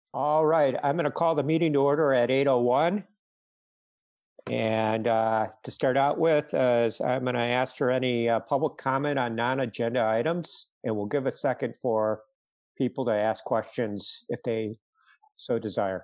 All right, I'm going to call the meeting to order at 8:01. And to start out with, I'm going to ask for any public comment on non-agenda items, and we'll give a second for people to ask questions if they so desire.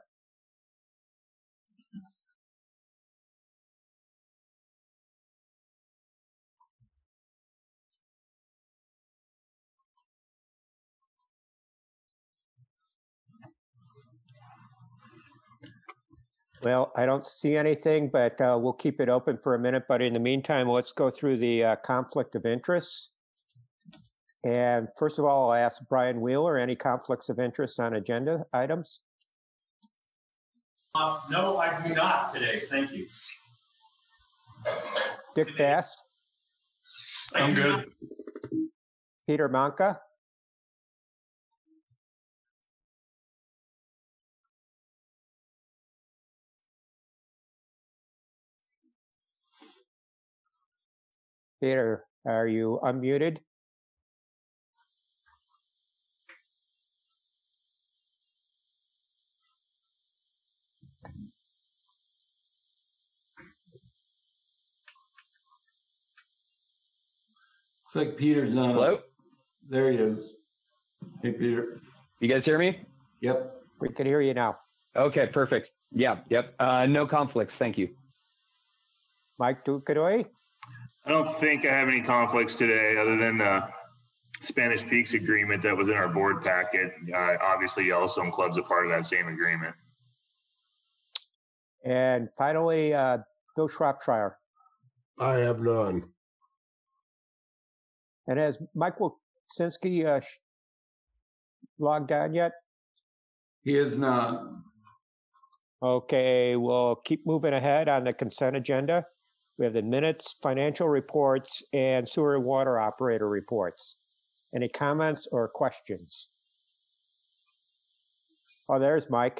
Well, I don't see anything, but we'll keep it open for a minute. But in the meantime, let's go through the conflict of interest. And first of all, I'll ask Brian Wheeler, any conflicts of interest on agenda items? No, I do not today. Thank you. Dick Fast? I'm good. Peter Manka? Peter, are you unmuted? Looks like Peter's on. Hello? There he is. Hey, Peter. You guys hear me? Yep. We can hear you now. Okay, perfect. Yeah, yep. No conflicts. Thank you. Mike Ducadoy? I don't think I have any conflicts today other than the Spanish Peaks agreement that was in our board packet. Obviously, Yellowstone Club's a part of that same agreement. And finally, Bill Shropshire. I have none. And has Mike Wilczynski logged on yet? He is not. Okay, we'll keep moving ahead on the consent agenda. We have the minutes, financial reports, and sewer and water operator reports. Any comments or questions? Oh, there's Mike.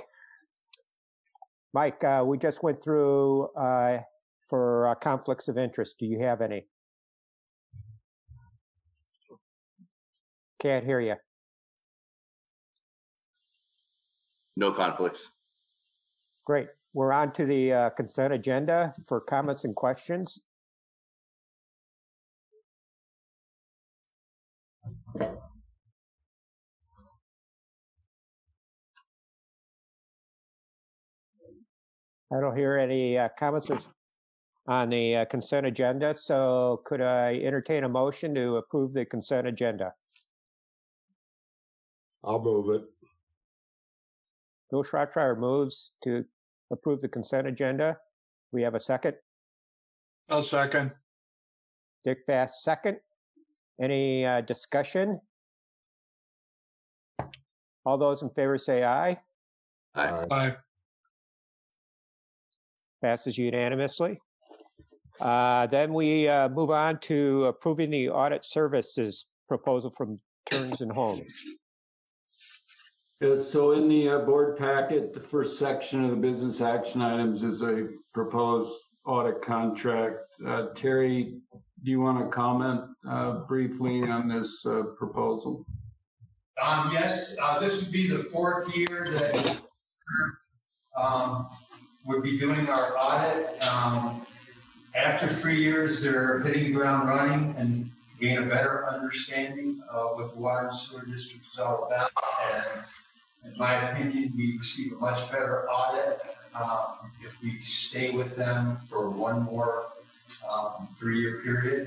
Mike, we just went through for conflicts of interest. Do you have any? Can't hear you. No conflicts. Great. We're on to the consent agenda for comments and questions. I don't hear any comments on the consent agenda, so could I entertain a motion to approve the consent agenda? I'll move it. Bill Shropshire moves to approve the consent agenda. We have a second. I'll second. Dick Fast, second. Any discussion? All those in favor say aye. Aye. Aye. Passes unanimously. Then we move on to approving the audit services proposal from Turns and Homes. So in the board packet, the first section of the business action items is a proposed audit contract. Terry, do you want to comment briefly on this proposal? Yes, this would be the fourth year that would be doing our audit. After 3 years, they're hitting the ground running and gain a better understanding of what the water and sewer district is all about. And in my opinion, we receive a much better audit if we stay with them for one more 3-year period.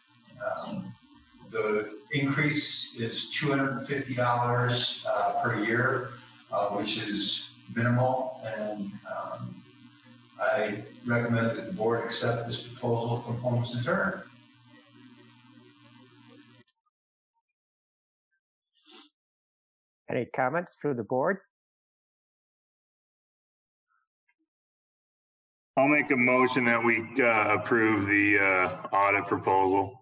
The increase is $250 per year, which is minimal, and I recommend that the board accept this proposal from Homes and Turner. Any comments for the board? I'll make a motion that we approve the audit proposal.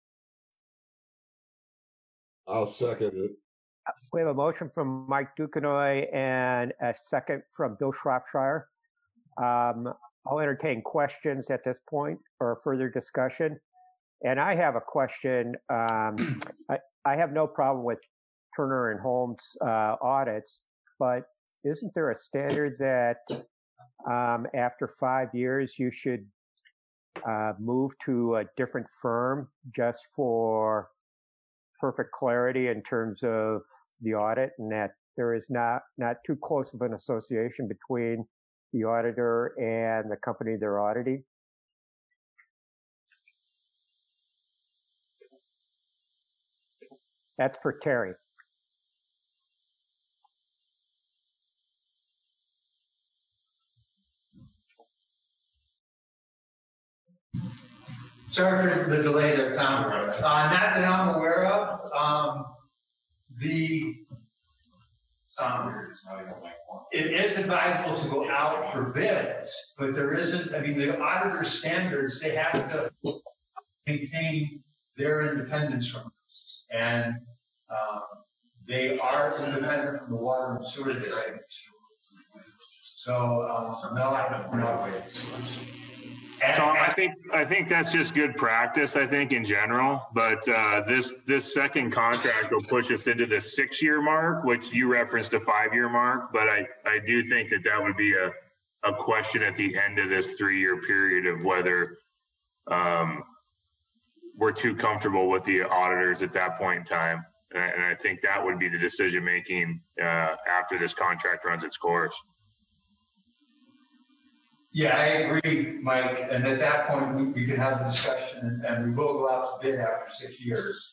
I'll second it. We have a motion from Mike Ducanoy and a second from Bill Shropshire. I'll entertain questions at this point or further discussion. And I have a question. I have no problem with Turner and Holmes audits, but isn't there a standard that after 5 years you should move to a different firm just for perfect clarity in terms of the audit, and that there is not too close of an association between the auditor and the company they're auditing? That's for Terry. Sorry for the delay there, Tom. Not that I'm aware of. It is advisable to go out for bids, but there isn't, I mean, the auditor standards, they have to maintain their independence from us. And they are independent from the water and sewer district. So, no, I don't know. Tom, I think that's just good practice, I think, in general. But this second contract will push us into the 6-year mark, which you referenced a 5-year mark. But I do think that would be a question at the end of this 3-year period of whether we're too comfortable with the auditors at that point in time. And I think that would be the decision making after this contract runs its course. Yeah, I agree, Mike. And at that point, we can have a discussion, and we will go out to bid after 6 years.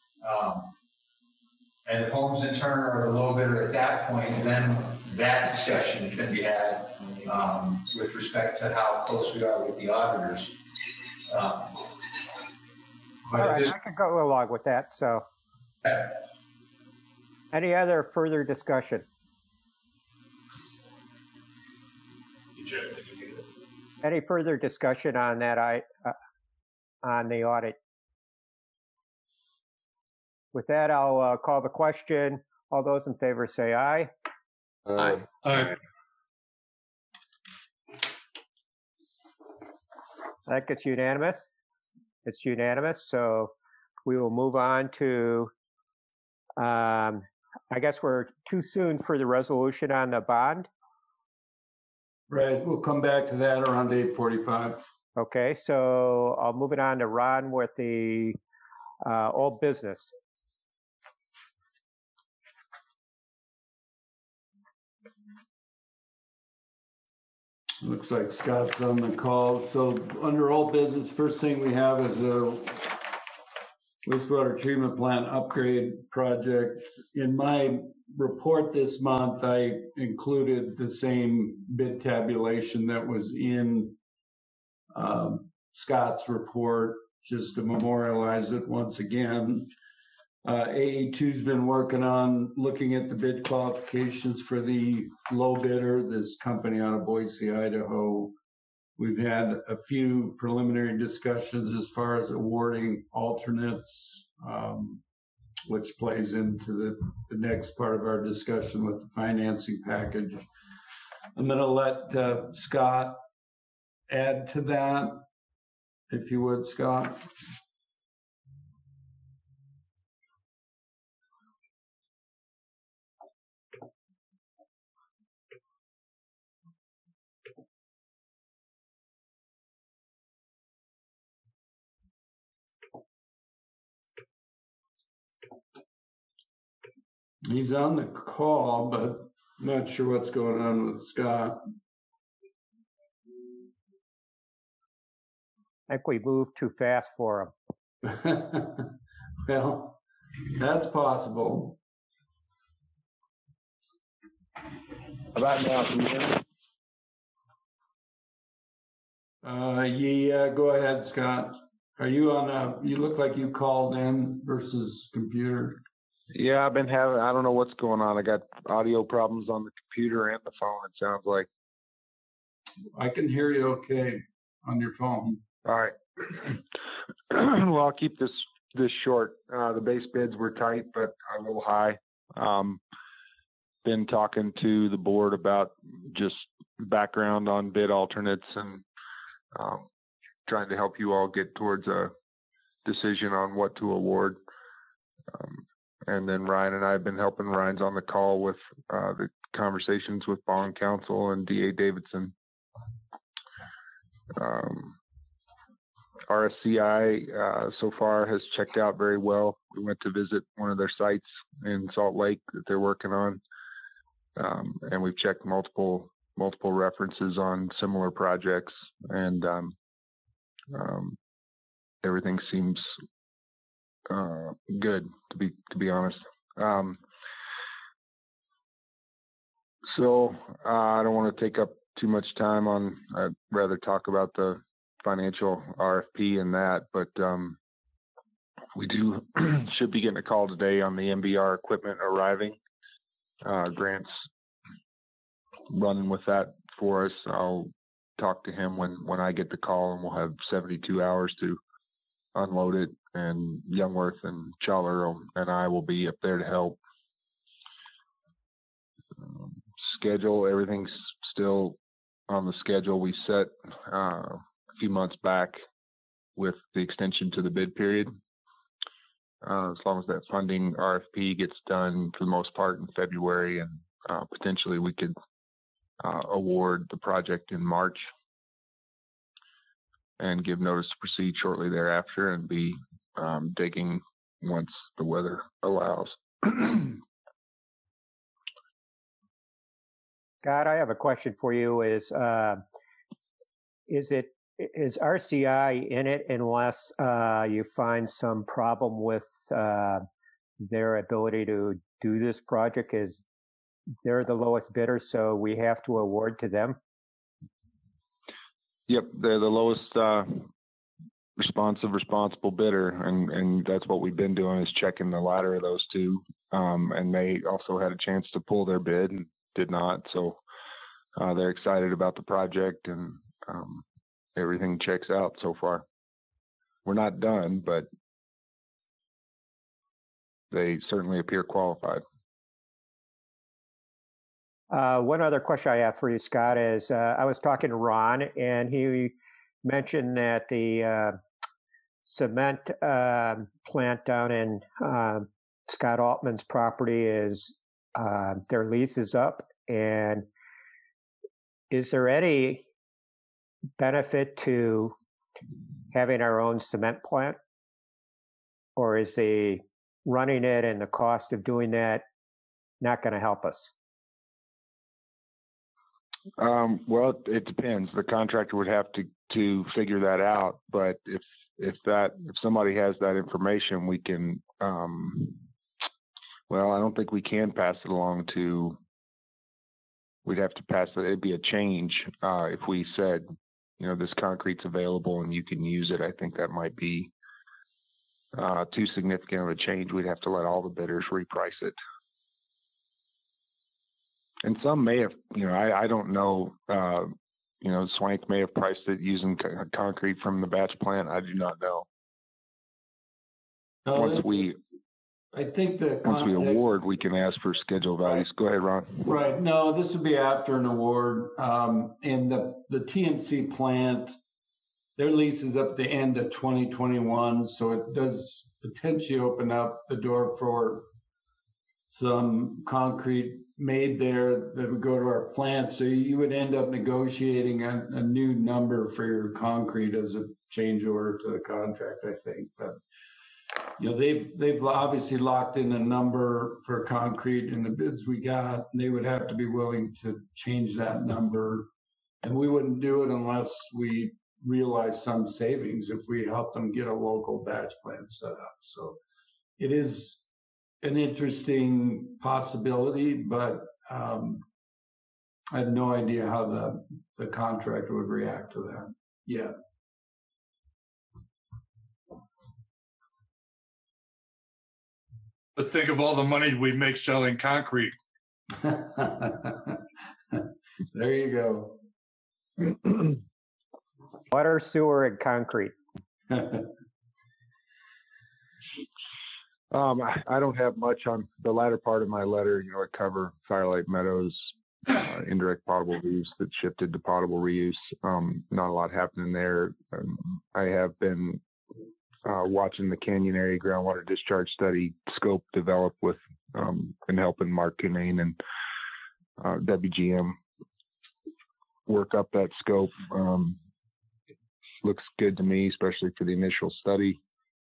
And if Holmes and Turner are the low bidder at that point, then that discussion can be had with respect to how close we are with the auditors. All right, I could go along with that. So, any other further discussion? Any further discussion on that? On the audit. With that, I'll call the question. All those in favor say aye. Aye. Aye. That gets unanimous. It's unanimous. So we will move on to. I guess we're too soon for the resolution on the bond. Right, we'll come back to that around 8:45. Okay, so I'll move it on to Ron with the old business. Looks like Scott's on the call. So under old business, first thing we have is a wastewater treatment plant upgrade project. In my report this month, I included the same bid tabulation that was in Scott's report, just to memorialize it once again. AE2's been working on looking at the bid qualifications for the low bidder, this company out of Boise, Idaho. We've had a few preliminary discussions as far as awarding alternates, which plays into the next part of our discussion with the financing package. I'm going to let Scott add to that, if you would, Scott. He's on the call, but I'm not sure what's going on with Scott. I think we moved too fast for him. Well, that's possible. How about now? Can you hear me? Yeah, go ahead, Scott. Are you on you look like you called in versus computer. Yeah, I've been having, I don't know what's going on. I got audio problems on the computer and the phone, it sounds like. I can hear you okay on your phone. All right. Well, I'll keep this short. The base bids were tight, but a little high. Been talking to the board about just background on bid alternates and trying to help you all get towards a decision on what to award. and then Ryan and I have been helping. Ryan's on the call with the conversations with bond counsel and DA Davidson. RSCI so far has checked out very well. We went to visit one of their sites in Salt Lake that they're working on, and we've checked multiple references on similar projects, and everything seems good, to be honest. So I don't want to take up too much time on. I'd rather talk about the financial RFP and that, but we should be getting a call today on the MBR equipment arriving. Grant's running with that for us. I'll talk to him when I get the call, and we'll have 72 hours to unload it, and Youngworth and Challer and I will be up there to help. Schedule, everything's still on the schedule we set a few months back with the extension to the bid period. As long as that funding RFP gets done for the most part in February, and potentially we could award the project in March and give notice to proceed shortly thereafter, and be digging once the weather allows. Scott, I have a question for you. Is RCI in it unless you find some problem with their ability to do this project? Is they're the lowest bidder, so we have to award to them? Yep, they're the lowest responsible bidder, and that's what we've been doing, is checking the latter of those two. And they also had a chance to pull their bid and did not, so they're excited about the project, and everything checks out so far. We're not done, but they certainly appear qualified. One other question I have for you, Scott, is I was talking to Ron, and he mentioned that the cement plant down in Scott Altman's property is their lease is up. And is there any benefit to having our own cement plant, or is the running it and the cost of doing that not going to help us? Well, it depends. The contractor would have to figure that out. But if somebody has that information, we can. Well, I don't think we can pass it along to. We'd have to pass it. It'd be a change if we said, this concrete's available and you can use it. I think that might be too significant of a change. We'd have to let all the bidders reprice it. And some may have, I don't know, Swank may have priced it using concrete from the batch plant. I do not know. No, once we award, we can ask for schedule values. Right. Go ahead, Ron. Right. No, this would be after an award. And the TMC plant, their lease is up at the end of 2021. So it does potentially open up the door for some concrete made there that would go to our plant. So you would end up negotiating a new number for your concrete as a change order to the contract, I think. But they've obviously locked in a number for concrete in the bids we got. And they would have to be willing to change that number, and we wouldn't do it unless we realize some savings if we help them get a local batch plant set up. So it is an interesting possibility, but I have no idea how the contractor would react to that yet. But think of all the money we make selling concrete. There you go. Water, sewer, and concrete. I don't have much on the latter part of my letter. I cover Firelight Meadows, indirect potable reuse that shifted to potable reuse. Not a lot happening there. I have been watching the Canyon Area Groundwater Discharge Study scope develop with and helping Mark Kinane and WGM work up that scope. Looks good to me, especially for the initial study.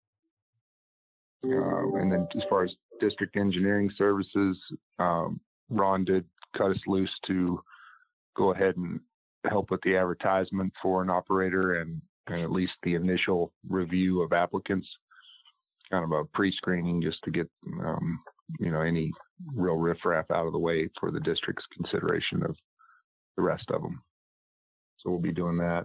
And then as far as district engineering services, Ron did cut us loose to go ahead and help with the advertisement for an operator and at least the initial review of applicants, kind of a pre-screening just to get, any real riffraff out of the way for the district's consideration of the rest of them. So we'll be doing that.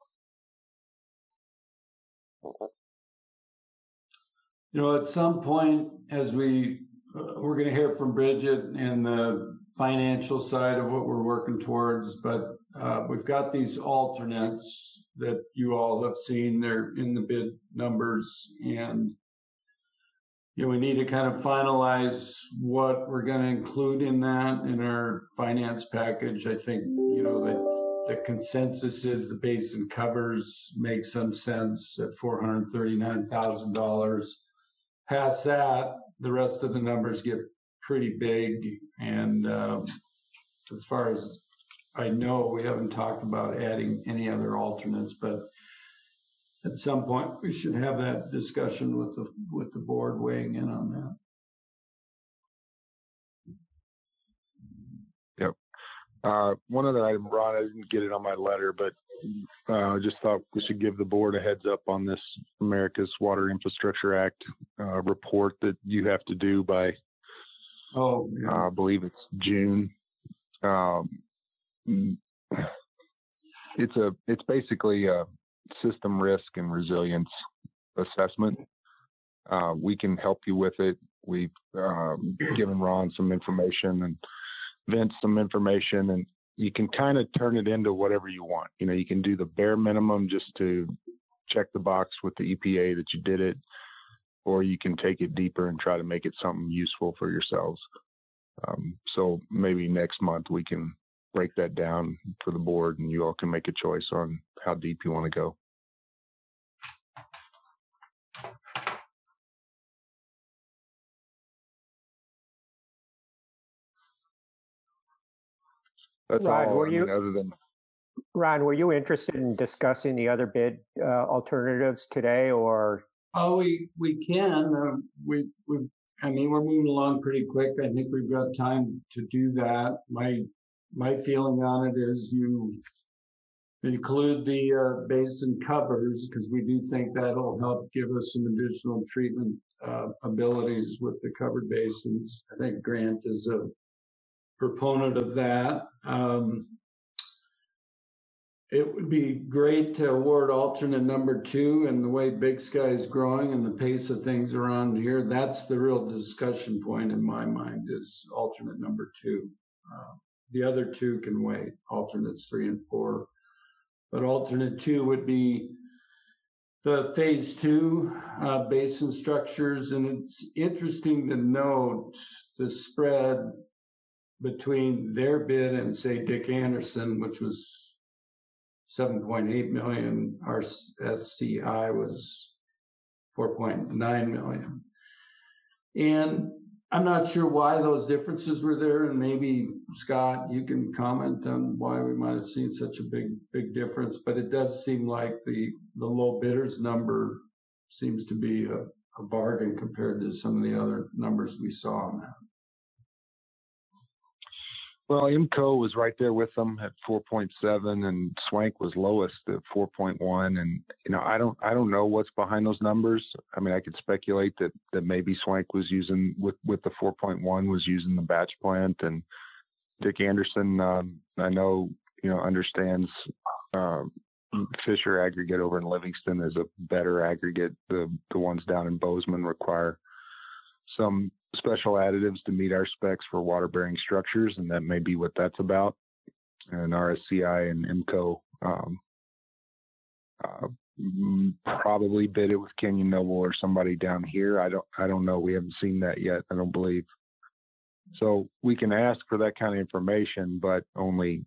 At some point, as we're going to hear from Bridget and the financial side of what we're working towards, but we've got these alternates that you all have seen. They're in the bid numbers, and we need to kind of finalize what we're going to include in that in our finance package. I think the consensus is the basin covers make some sense at $439,000. Past that, the rest of the numbers get pretty big. And as far as I know, we haven't talked about adding any other alternates, but at some point we should have that discussion with the board weighing in on that. Yep. One other item, Ron, I didn't get it on my letter, but I just thought we should give the board a heads up on this America's Water Infrastructure Act report that you have to do by, I believe it's June. It's basically a system risk and resilience assessment. We can help you with it. We've given Ron some information and Vince some information, and you can kind of turn it into whatever you want. You can do the bare minimum just to check the box with the EPA that you did it, or you can take it deeper and try to make it something useful for yourselves. So maybe next month we can break that down for the board and you all can make a choice on how deep you want to go. That's Ron, all. Ron, were you interested in discussing the other bid alternatives today, or? Oh, we can. We're moving along pretty quick. I think we've got time to do that. My feeling on it is you include the basin covers, because we do think that'll help give us some additional treatment abilities with the covered basins. I think Grant is a proponent of that. It would be great to award alternate number 2, and the way Big Sky is growing and the pace of things around here, that's the real discussion point in my mind, is alternate number 2. The other 2 can wait, alternates 3 and 4. But alternate 2 would be the phase 2 basin structures. And it's interesting to note the spread between their bid and, say, Dick Anderson, which was 7.8 million. Our SCI was 4.9 million. And I'm not sure why those differences were there. And maybe, Scott, you can comment on why we might have seen such a big difference. But it does seem like the low bidders number seems to be a bargain compared to some of the other numbers we saw on that. Well, IMCO was right there with them at 4.7, and Swank was lowest at 4.1. And I don't know what's behind those numbers. I mean, I could speculate that maybe Swank was using with the 4.1 was using the batch plant, and Dick Anderson, I know understands Fisher aggregate over in Livingston is a better aggregate. The ones down in Bozeman require some special additives to meet our specs for water bearing structures, and that may be what that's about. And RSCI and IMCO probably bid it with Canyon Noble or somebody down here. I don't know. We haven't seen that yet, I don't believe. So we can ask for that kind of information, but only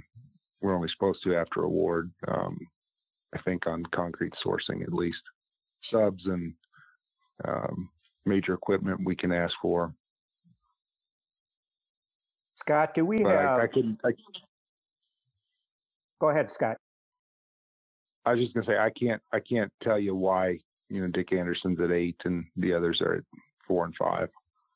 we're only supposed to after award, I think, on concrete sourcing at least. subs and major equipment we can ask for. Scott, do we But have? Go ahead, Scott. I was just gonna say I can't tell you why Dick Anderson's at 8 and the others are at 4 and 5.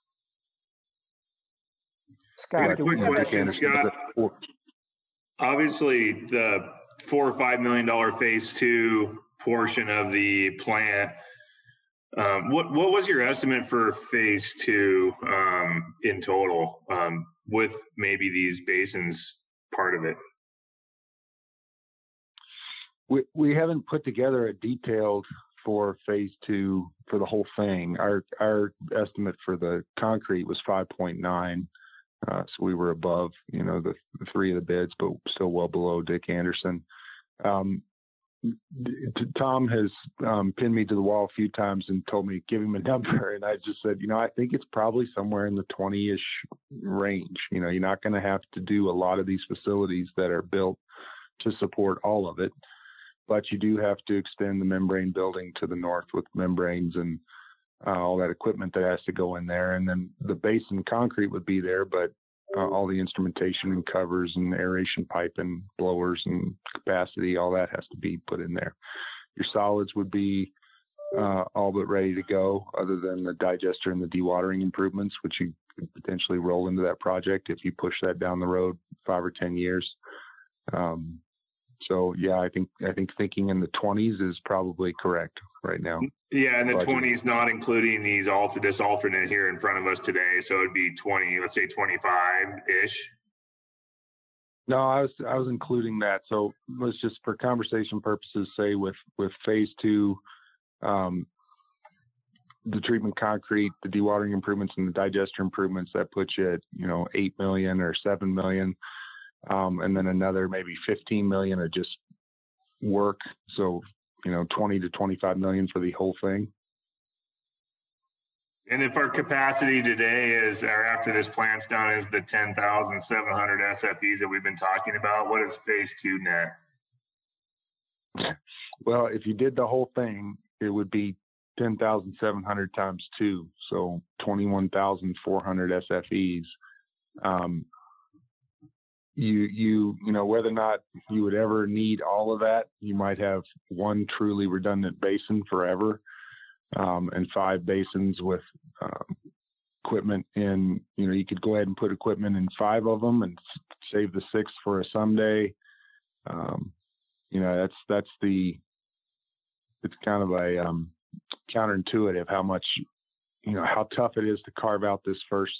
Scott, do we quick have question, Scott. Obviously, the $4 or $5 million phase 2 portion of the plant. What was your estimate for phase 2 in total, with maybe these basins part of it? We haven't put together a detailed for phase 2 for the whole thing. Our estimate for the concrete was 5.9. So we were above, the 3 of the bids, but still well below Dick Anderson. Tom has pinned me to the wall a few times and told me, give him a number. And I just said, I think it's probably somewhere in the 20-ish range. You're not going to have to do a lot of these facilities that are built to support all of it, but you do have to extend the membrane building to the north with membranes and all that equipment that has to go in there. And then the basin concrete would be there, but all the instrumentation and covers and aeration pipe and blowers and capacity, all that has to be put in there. Your solids would be all but ready to go, other than the digester and the dewatering improvements, which you could potentially roll into that project if you push that down the road 5 or 10 years. So yeah, I think thinking in the 20s is probably correct right now. Yeah, and the 20s not including this alternate here in front of us today, so it'd be 20, let's say 25-ish. No, I was including that. So let's just, for conversation purposes, say with phase 2, the treatment concrete, the dewatering improvements, and the digester improvements, that puts you at 8 million or 7 million. And then another maybe 15 million of just work. So, 20 to 25 million for the whole thing. And if our capacity today is, or after this plant's done, is the 10,700 SFEs that we've been talking about, what is phase 2 net? Well, if you did the whole thing, it would be 10,700 times 2. So 21,400 SFEs. Whether or not you would ever need all of that, you might have one truly redundant basin forever, and 5 basins with equipment in. You could go ahead and put equipment in 5 of them and save the 6th for a someday. It's kind of a counterintuitive how much, how tough it is to carve out this first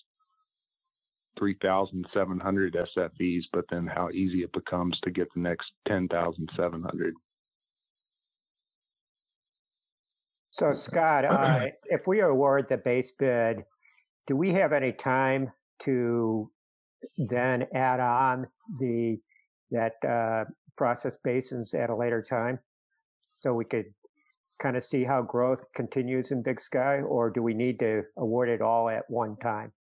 3,700 SFEs, but then how easy it becomes to get the next 10,700. So Scott, if we award the base bid, do we have any time to then add on that process basins at a later time, so we could kind of see how growth continues in Big Sky, or do we need to award it all at one time?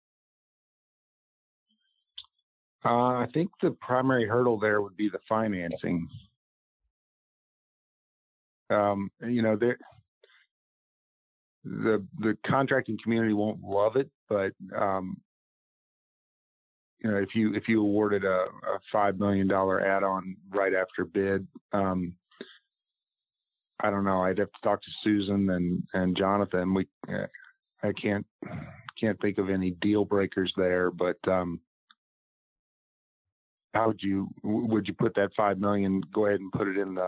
I think the primary hurdle there would be the financing. The contracting community won't love it, but if you awarded a $5 million add-on right after bid, I don't know. I'd have to talk to Susan and Jonathan. I can't think of any deal breakers there, but how would you put that $5 million? Go ahead and put it in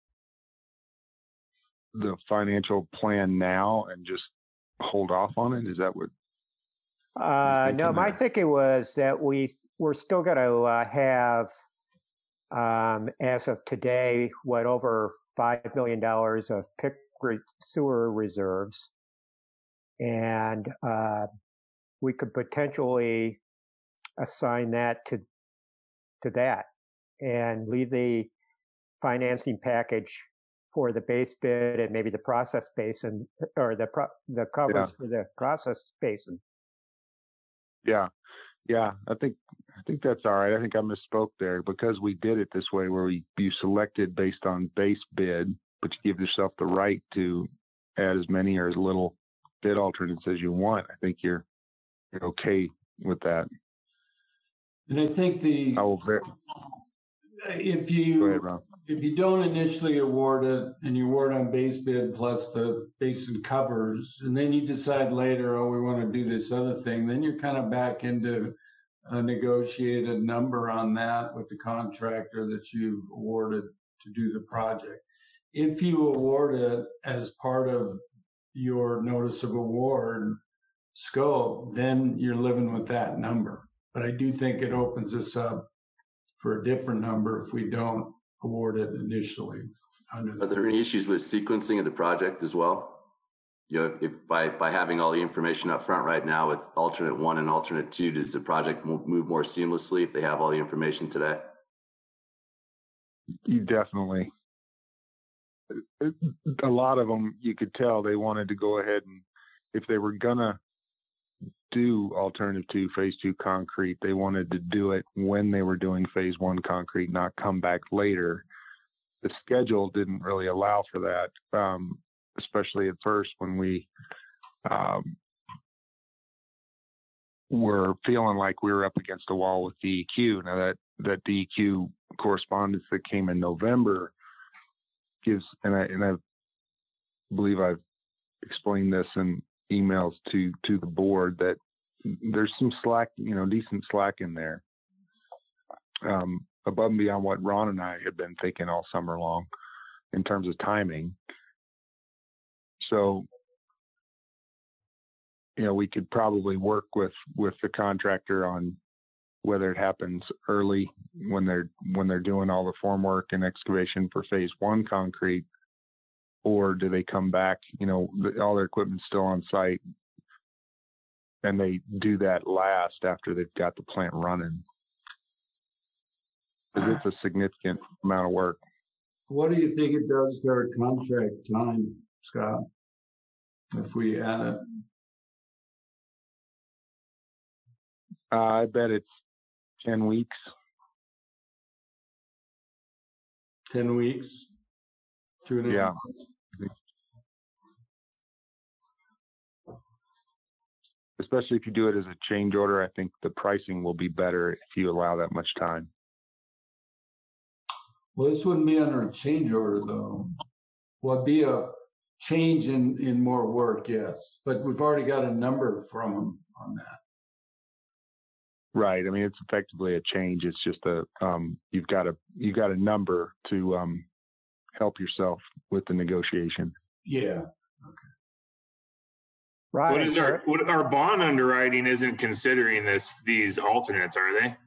the financial plan now and just hold off on it? Is that what? No, my thinking was that we're still going to have, as of today, over $5 million of PIC sewer reserves, and we could potentially assign that to that and leave the financing package for the base bid and maybe the process basin, or the covers for the process basin. Yeah. I think that's all right. I think I misspoke there, because we did it this way, where you selected based on base bid, but you give yourself the right to add as many or as little bid alternates as you want. I think you're okay with that. And I think I will if go ahead, you Ron. if you don't initially award it and you award on base bid plus the basin covers, and then you decide later, oh, we want to do this other thing, then you're kind of back into a negotiated number on that with the contractor that you awarded to do the project. If you award it as part of your notice of award scope, then you're living with that number. But I do think it opens us up for a different number if we don't award it initially. Are there any issues with sequencing of the project as well? You know, if by having all the information up front right now with alternate 1 and alternate 2, does the project move more seamlessly if they have all the information today? You definitely. A lot of them, you could tell they wanted to go ahead, and if they were gonna do alternative 2, phase 2 concrete, they wanted to do it when they were doing phase 1 concrete, not come back later. The schedule didn't really allow for that, especially at first when we were feeling like we were up against a wall with DEQ. Now that DEQ correspondence that came in November gives, and I believe I've explained this in emails to the board, that there's some slack, decent slack in there, above and beyond what Ron and I had been thinking all summer long in terms of timing. So, we could probably work with the contractor on whether it happens early when they're doing all the formwork and excavation for phase 1 concrete, or do they come back, all their equipment's still on site and they do that last after they've got the plant running? Because it's a significant amount of work. What do you think it does to our contract time, Scott, if we add it? I bet it's 10 weeks. 10 weeks? 2.5 Yeah. months? Especially if you do it as a change order, I think the pricing will be better if you allow that much time. Well, this wouldn't be under a change order, though. Well, it'd be a change in more work, yes. But we've already got a number from them on that. Right. I mean, it's effectively a change. It's just you've got a number to help yourself with the negotiation. Yeah. Okay. Right. What our bond underwriting isn't considering these alternates, are they?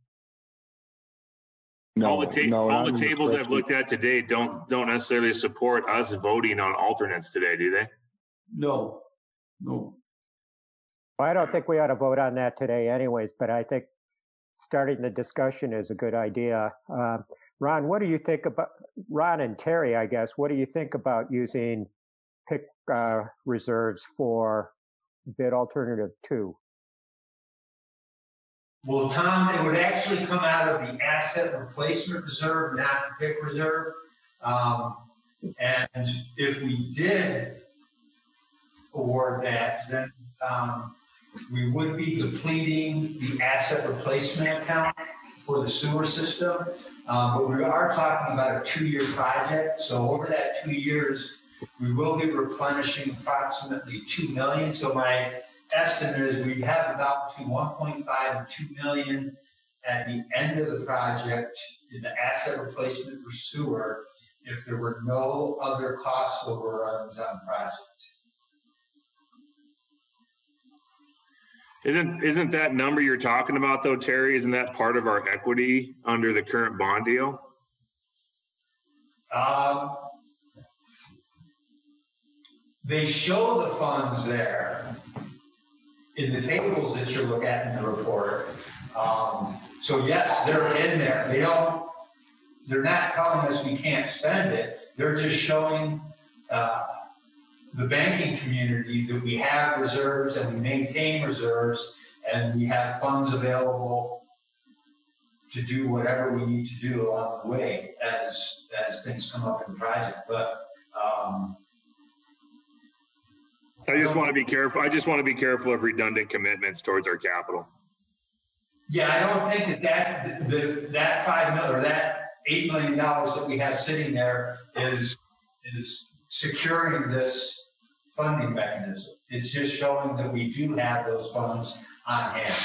No, all the tables I've looked at today don't necessarily support us voting on alternates today, do they? No. Well, I don't think we ought to vote on that today anyways, but I think starting the discussion is a good idea. Ron, what do you think about, Ron and Terry, I guess, what do you think about using PIC reserves for bid alternative 2? Well, Tom, it would actually come out of the asset replacement reserve, not the PIC reserve. And if we did award that, then we would be depleting the asset replacement account for the sewer system. But we are talking about a 2-year project. So over that 2 years, we will be replenishing approximately $2 million. So my estimate is we have about between 1.5 and 2 million at the end of the project in the asset replacement for sewer if there were no other cost overruns on the project. Isn't that number you're talking about though, Terry? Isn't that part of our equity under the current bond deal? They show the funds there in the tables that you look at in the report. So yes, they're in there. They're not telling us we can't spend it. They're just showing the banking community that we have reserves and we maintain reserves and we have funds available to do whatever we need to do along the way as things come up in the project. But I just want to be careful. I just want to be careful of redundant commitments towards our capital. Yeah, I don't think that $5 million or that $8 million that we have sitting there is securing this funding mechanism. It's just showing that we do have those funds on hand.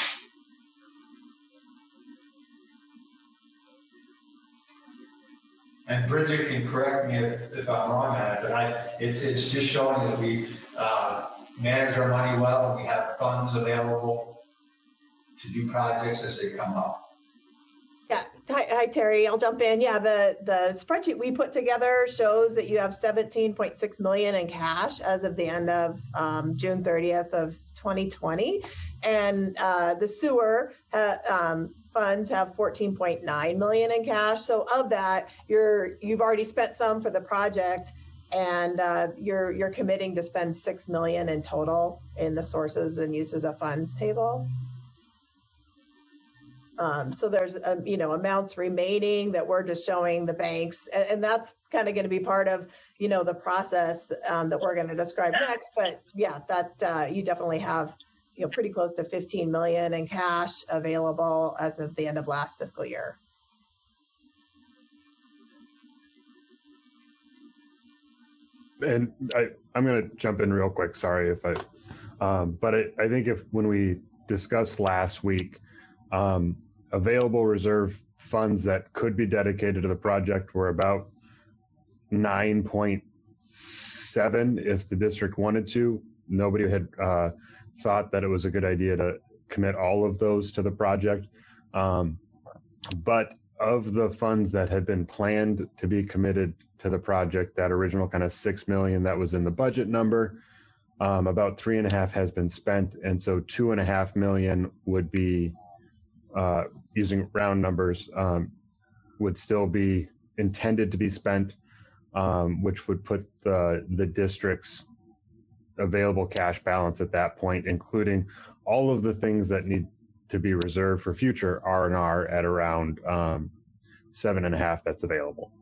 And Bridget can correct me if I'm wrong on it, but it's just showing that we manage our money well and we have funds available to do projects as they come up. Yeah. Hi, Terry. I'll jump in. Yeah, the spreadsheet we put together shows that you have 17.6 million in cash as of the end of June 30th of 2020, and the sewer funds have 14.9 million in cash. So of that, you've already spent some for the project, and you're committing to spend 6 million in total in the sources and uses of funds table. So there's amounts remaining that we're just showing the banks, and that's kind of going to be part of the process that we're going to describe next. But yeah, that you definitely have pretty close to 15 million in cash available as of the end of last fiscal year. And I'm going to jump in real quick. Sorry if but I think when we discussed last week, available reserve funds that could be dedicated to the project were about 9.7 if the district wanted to. Nobody had thought that it was a good idea to commit all of those to the project. But of the funds that had been planned to be committed to the project, that original kind of 6 million that was in the budget number, about 3.5 has been spent. And so 2.5 million would be, using round numbers, would still be intended to be spent, which would put the district's available cash balance at that point, including all of the things that need to be reserved for future R&R, at around 7.5 that's available.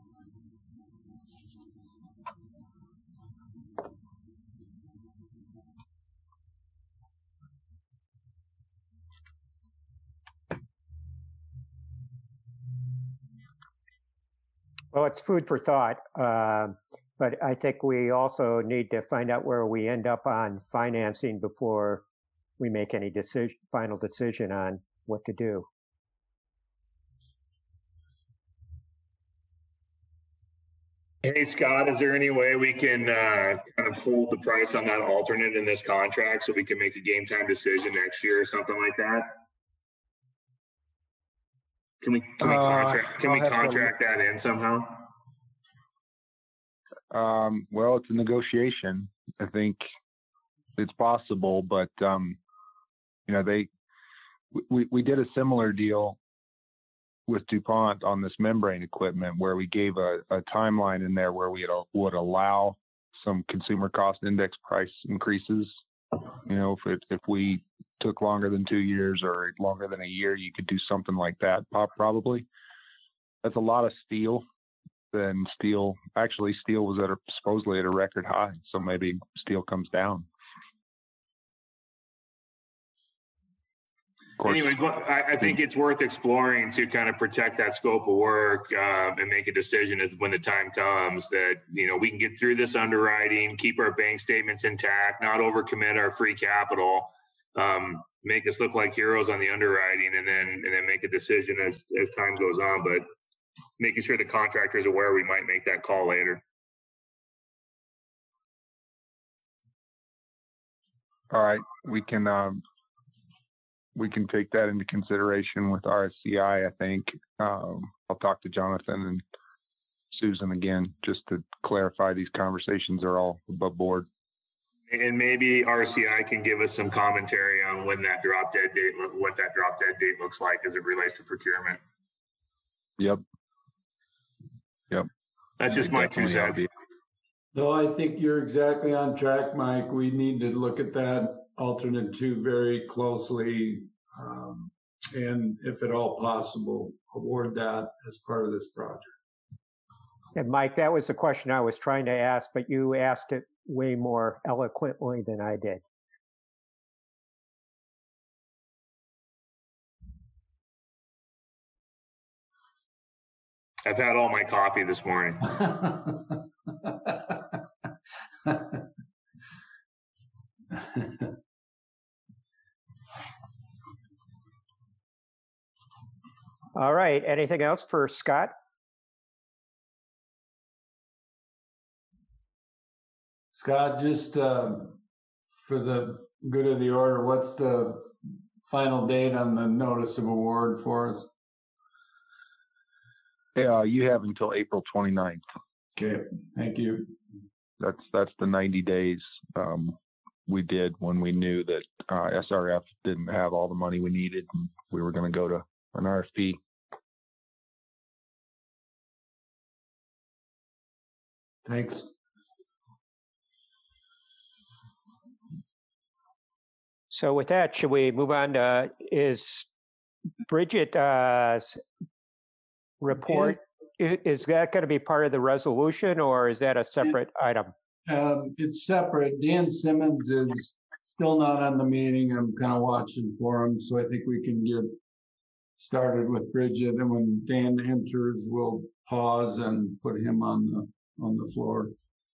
Well, it's food for thought, but I think we also need to find out where we end up on financing before we make any final decision on what to do. Hey, Scott, is there any way we can kind of hold the price on that alternate in this contract so we can make a game time decision next year or something like that? Can we contract that in somehow? Well, it's a negotiation. I think it's possible, but we did a similar deal with DuPont on this membrane equipment where we gave a timeline in there where we would allow some consumer cost index price increases. If we took longer than 2 years or longer than a year, you could do something like that, probably. That's a lot of steel. Then steel was supposedly at a record high, so maybe steel comes down. Anyways, I think it's worth exploring to kind of protect that scope of work and make a decision as when the time comes that, we can get through this underwriting, keep our bank statements intact, not overcommit our free capital, make us look like heroes on the underwriting, and then make a decision as time goes on. But making sure the contractor is aware we might make that call later. All right, we can take that into consideration with RSCI, I think. I'll talk to Jonathan and Susan again just to clarify these conversations are all above board. And maybe RCI can give us some commentary on when that drop dead date, what that drop dead date looks like as it relates to procurement. Yep. That's just my 2 cents. No, I think you're exactly on track, Mike. We need to look at that alternate 2 very closely, and if at all possible, award that as part of this project. And Mike, that was the question I was trying to ask, but you asked it way more eloquently than I did. I've had all my coffee this morning. All right. Anything else for Scott? Scott, just for the good of the order, what's the final date on the notice of award for us? Yeah, you have until April 29th. Okay, thank you. That's the 90 days we did when we knew that SRF didn't have all the money we needed and we were going to go to an RFP. Thanks. So with that, should we move on to, is Bridget's report, is that going to be part of the resolution or is that a separate item? It's separate. Dan Simmons is still not on the meeting. I'm kind of watching for him, so I think we can get started with Bridget, and when Dan enters, we'll pause and put him on the floor.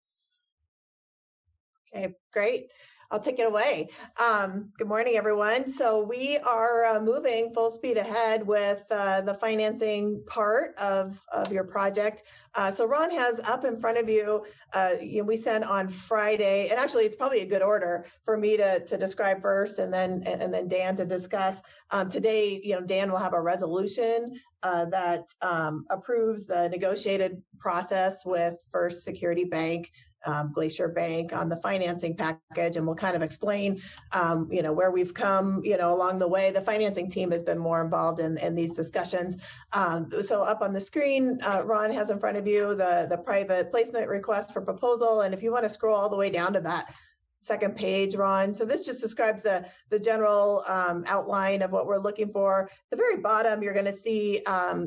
Okay, great. I'll take it away. Good morning, everyone. So we are moving full speed ahead with the financing part of your project. So Ron has up in front of you, we sent on Friday, and actually it's probably a good order for me to describe first and then Dan to discuss. Today, Dan will have a resolution that approves the negotiated process with First Security Bank, Glacier Bank on the financing package, and we'll kind of explain, where we've come, along the way. The financing team has been more involved in these discussions. So up on the screen, Ron has in front of you the private placement request for proposal, and if you want to scroll all the way down to that second page, Ron. So this just describes the general outline of what we're looking for. At the very bottom, you're going to see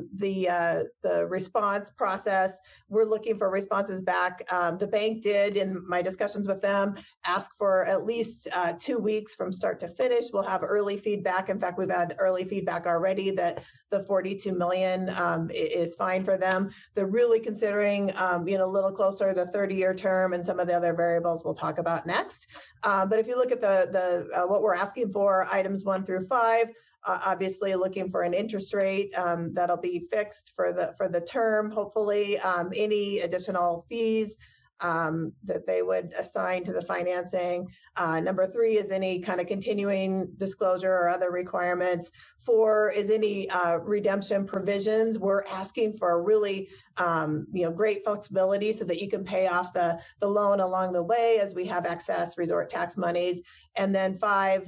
the response process. We're looking for responses back. The bank did, in my discussions with them, ask for at least 2 weeks from start to finish. We'll have early feedback. In fact, we've had early feedback already that the 42 million is fine for them. They're really considering, a little closer the 30-year term and some of the other variables we'll talk about next. But if you look at the what we're asking for, items 1 through 5, obviously looking for an interest rate that'll be fixed for the term. Hopefully, any additional fees that they would assign to the financing. Number 3 is any kind of continuing disclosure or other requirements. 4 is any redemption provisions. We're asking for a really great flexibility so that you can pay off the loan along the way as we have excess resort tax monies. And then 5,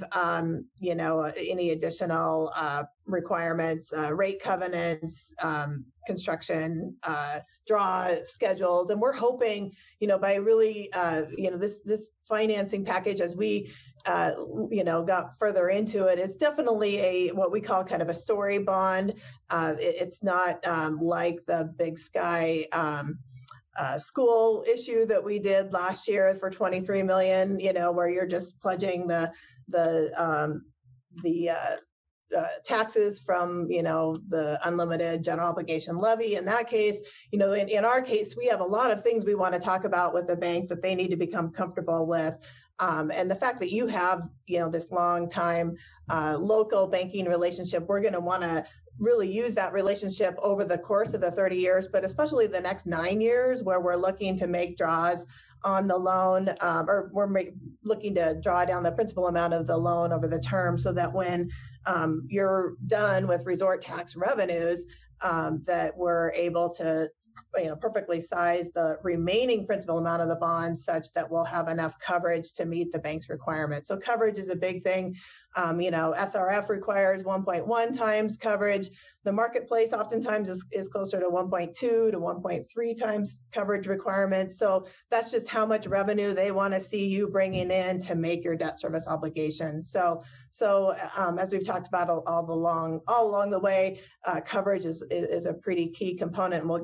any additional requirements, rate covenants, construction draw schedules. And we're hoping, by really, this financing package, as we, got further into it, is definitely what we call kind of a story bond. It's not like the Big Sky school issue that we did last year for 23 million, where you're just pledging the taxes from, the unlimited general obligation levy. In that case, in our case, we have a lot of things we want to talk about with the bank that they need to become comfortable with. And the fact that you have, this long time local banking relationship, we're going to want to really use that relationship over the course of the 30 years, but especially the next 9 years where we're looking to make draws on the loan, or we're looking to draw down the principal amount of the loan over the term, so that when you're done with resort tax revenues, that we're able to perfectly size the remaining principal amount of the bond such that we'll have enough coverage to meet the bank's requirements. So coverage is a big thing. SRF requires 1.1 times coverage. The marketplace oftentimes is closer to 1.2 to 1.3 times coverage requirements. So that's just how much revenue they want to see you bringing in to make your debt service obligation. So as we've talked about all along the way, coverage is a pretty key component, and we'll get into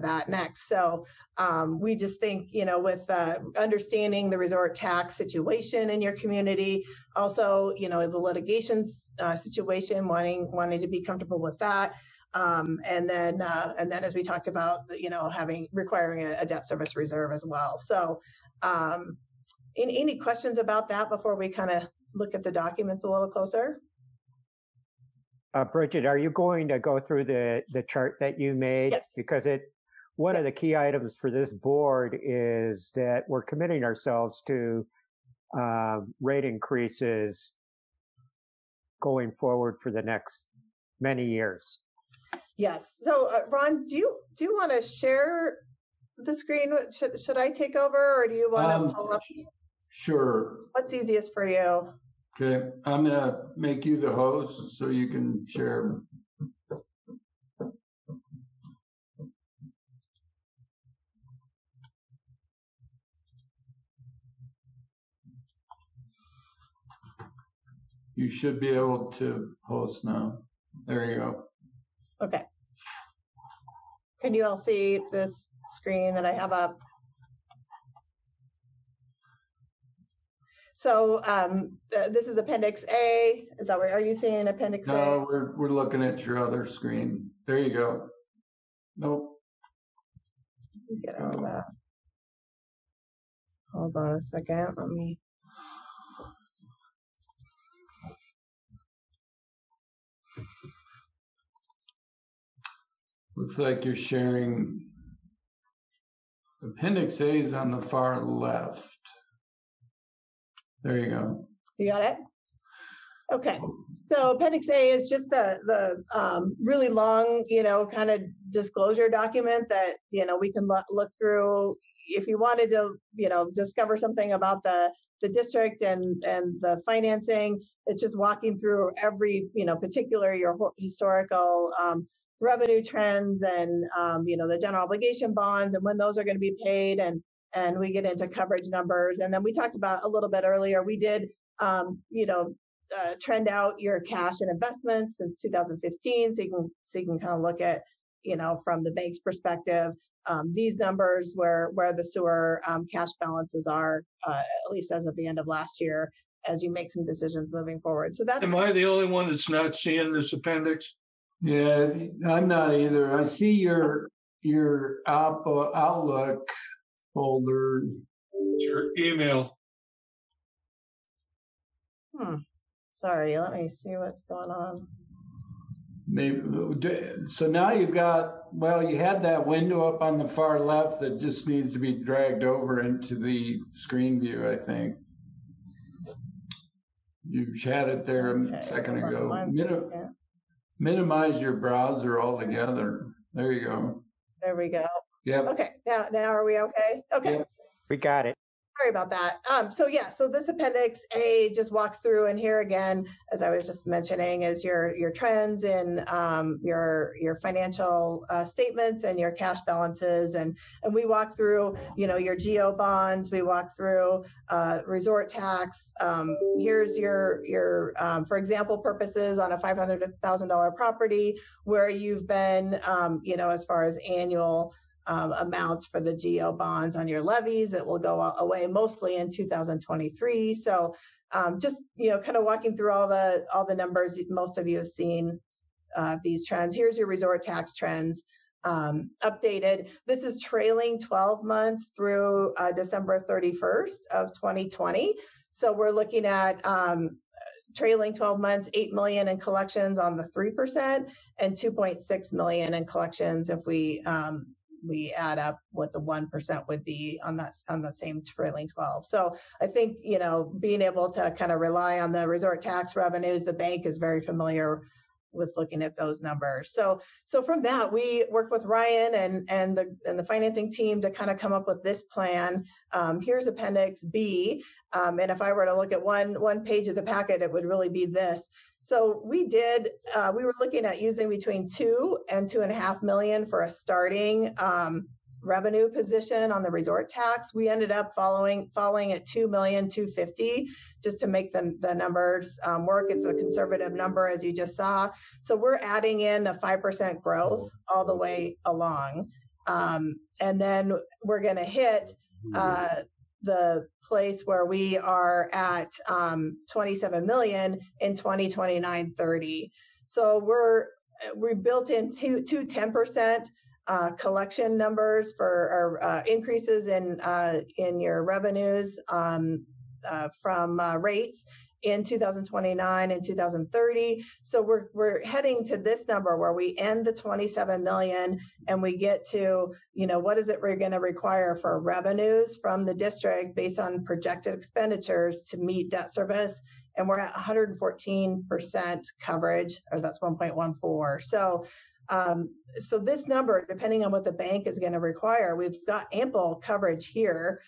that next. So we just think, with understanding the resort tax situation in your community, also, the litigation situation, wanting to be comfortable with that. And then as we talked about, requiring a debt service reserve as well. So any questions about that before we kind of look at the documents a little closer? Bridget, are you going to go through the chart that you made? Yes. Because one of the key items for this board is that we're committing ourselves to rate increases going forward for the next many years. Yes. So Ron, do you want to share the screen? Should I take over, or do you want to pull up? Sure. What's easiest for you? Okay, I'm gonna make you the host so you can share. You should be able to host now. There you go. Okay. Can you all see this screen that I have up? So this is Appendix A. Is that where, are you seeing Appendix A? No, we're looking at your other screen. There you go. Nope. Get out of that. Hold on a second. Let me. Looks like you're sharing. Appendix A is on the far left. There you go. You got it? Okay. So Appendix A is just the really long, kind of disclosure document that, we can look through if you wanted to, discover something about the district and the financing. It's just walking through every, particular your historical revenue trends and, the general obligation bonds and when those are going to be paid, and we get into coverage numbers. And then we talked about a little bit earlier, we did, trend out your cash and investments since 2015. So you can kind of look at, from the bank's perspective, these numbers where the sewer cash balances are, at least as of the end of last year, as you make some decisions moving forward. So that's. Am I the only one that's not seeing this appendix? Yeah, I'm not either. I see your Outlook folder. Your email. Sorry, let me see what's going on. Maybe so. Now you've got. Well, you had that window up on the far left that just needs to be dragged over into the screen view, I think. You had it there a second ago. Minimize your browser altogether. There you go. There we go. Yep. Okay. Now are we okay? Okay. Yep. We got it. Sorry about that. So this Appendix A just walks through, and here again, as I was just mentioning, is your trends in your financial statements and your cash balances, and we walk through, your GO bonds. We walk through resort tax. Here's your for example purposes on a $500,000 property where you've been, as far as annual amounts for the GO bonds on your levies that will go away mostly in 2023. So just, kind of walking through all the numbers. Most of you have seen these trends. Here's your resort tax trends updated. This is trailing 12 months through December 31st of 2020. So we're looking at trailing 12 months, 8 million in collections on the 3% and 2.6 million in collections if we add up what the 1% would be on that same trailing 12. So I think, being able to kind of rely on the resort tax revenues, the bank is very familiar with looking at those numbers. So from that, we worked with Ryan and the financing team to kind of come up with this plan. Here's Appendix B. And if I were to look at one page of the packet, it would really be this. So we were looking at using between 2 and 2.5 million for a starting revenue position on the resort tax. We ended up falling at 2,250,000 just to make the numbers work. It's a conservative number, as you just saw. So we're adding in a 5% growth all the way along. And then we're going to hit the place where we are at 27 million in 2029-30. So we built in two 10% collection numbers for our increases in your revenues from rates in 2029 and 2030. So we're heading to this number where we end the 27 million and we get to, what is it we're going to require for revenues from the district based on projected expenditures to meet debt service. And we're at 114% coverage, or that's 1.14. So this number, depending on what the bank is going to require, we've got ample coverage here.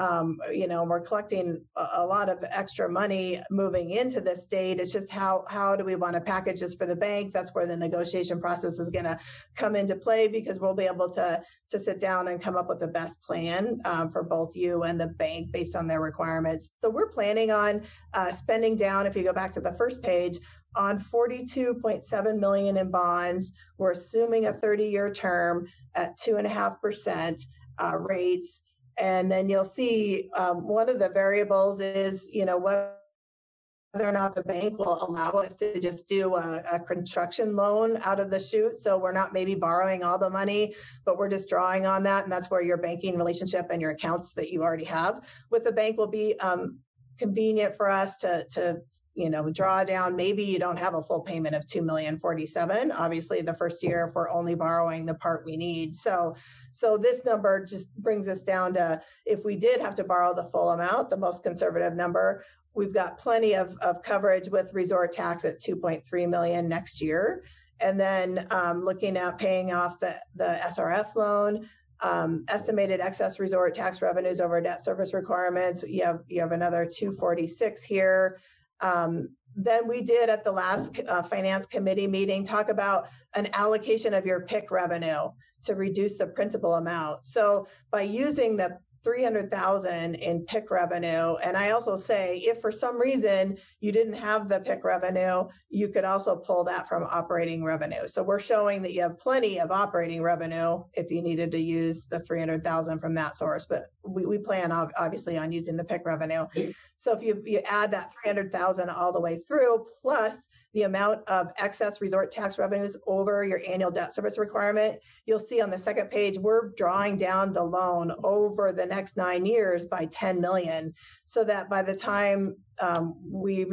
We're collecting a lot of extra money moving into this state. It's just how do we want to package this for the bank? That's where the negotiation process is going to come into play, because we'll be able to sit down and come up with the best plan for both you and the bank based on their requirements. So we're planning on spending down, if you go back to the first page, on 42.7 million in bonds. We're assuming a 30-year term at 2.5% rates. And then you'll see one of the variables is, whether or not the bank will allow us to just do a construction loan out of the chute. So we're not maybe borrowing all the money, but we're just drawing on that. And that's where your banking relationship and your accounts that you already have with the bank will be convenient for us to draw down. Maybe you don't have a full payment of $2,047,000. Obviously, the first year, if we're only borrowing the part we need. So this number just brings us down to, if we did have to borrow the full amount, the most conservative number, we've got plenty of coverage with resort tax at 2.3 million next year. And then looking at paying off the SRF loan, estimated excess resort tax revenues over debt service requirements. You have another 246 here. Then we did at the last finance committee meeting talk about an allocation of your PIC revenue to reduce the principal amount. So by using the 300,000 in PIC revenue, and I also say, if for some reason you didn't have the PIC revenue, you could also pull that from operating revenue. So we're showing that you have plenty of operating revenue if you needed to use the 300,000 from that source, but we plan obviously on using the PIC revenue. So if you add that 300,000 all the way through, plus the amount of excess resort tax revenues over your annual debt service requirement, you'll see on the second page, we're drawing down the loan over the next 9 years by 10 million, so that by the time we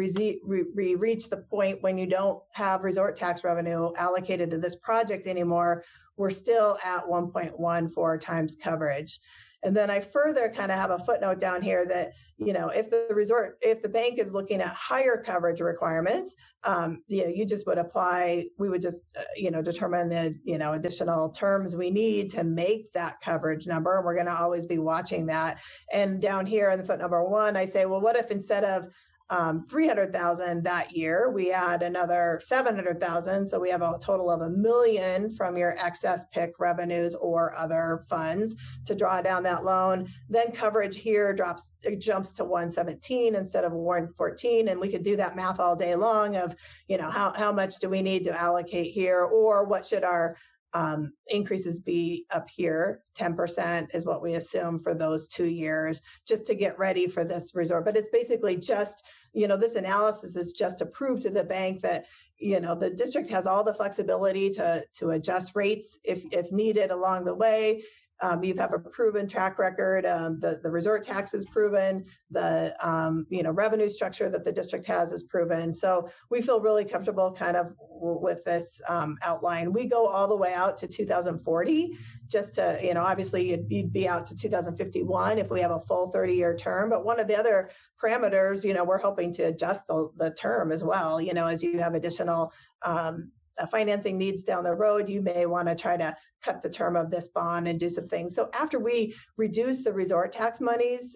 reach the point when you don't have resort tax revenue allocated to this project anymore, we're still at 1.14 times coverage. And then I further kind of have a footnote down here that, if the bank is looking at higher coverage requirements, you just would apply, we would just, determine the, additional terms we need to make that coverage number. And we're going to always be watching that. And down here in the footnote number 1, I say, well, what if instead of 300,000 that year, we add another 700,000. So we have a total of $1 million from your excess PIC revenues or other funds to draw down that loan. Then coverage here jumps to 117 instead of 114. And we could do that math all day long of, how much do we need to allocate here, or what should our increases be up here. 10% is what we assume for those 2 years, just to get ready for this resort. But it's basically just, this analysis is just to prove to the bank that, the district has all the flexibility to adjust rates if needed along the way. You have a proven track record. The resort tax is proven. The revenue structure that the district has is proven. So we feel really comfortable kind of with this outline. We go all the way out to 2040, just to, obviously you'd be out to 2051 if we have a full 30-year term. But one of the other parameters, we're hoping to adjust the term as well. As you have additional financing needs down the road, you may want to try to cut the term of this bond and do some things. So after we reduce the resort tax monies,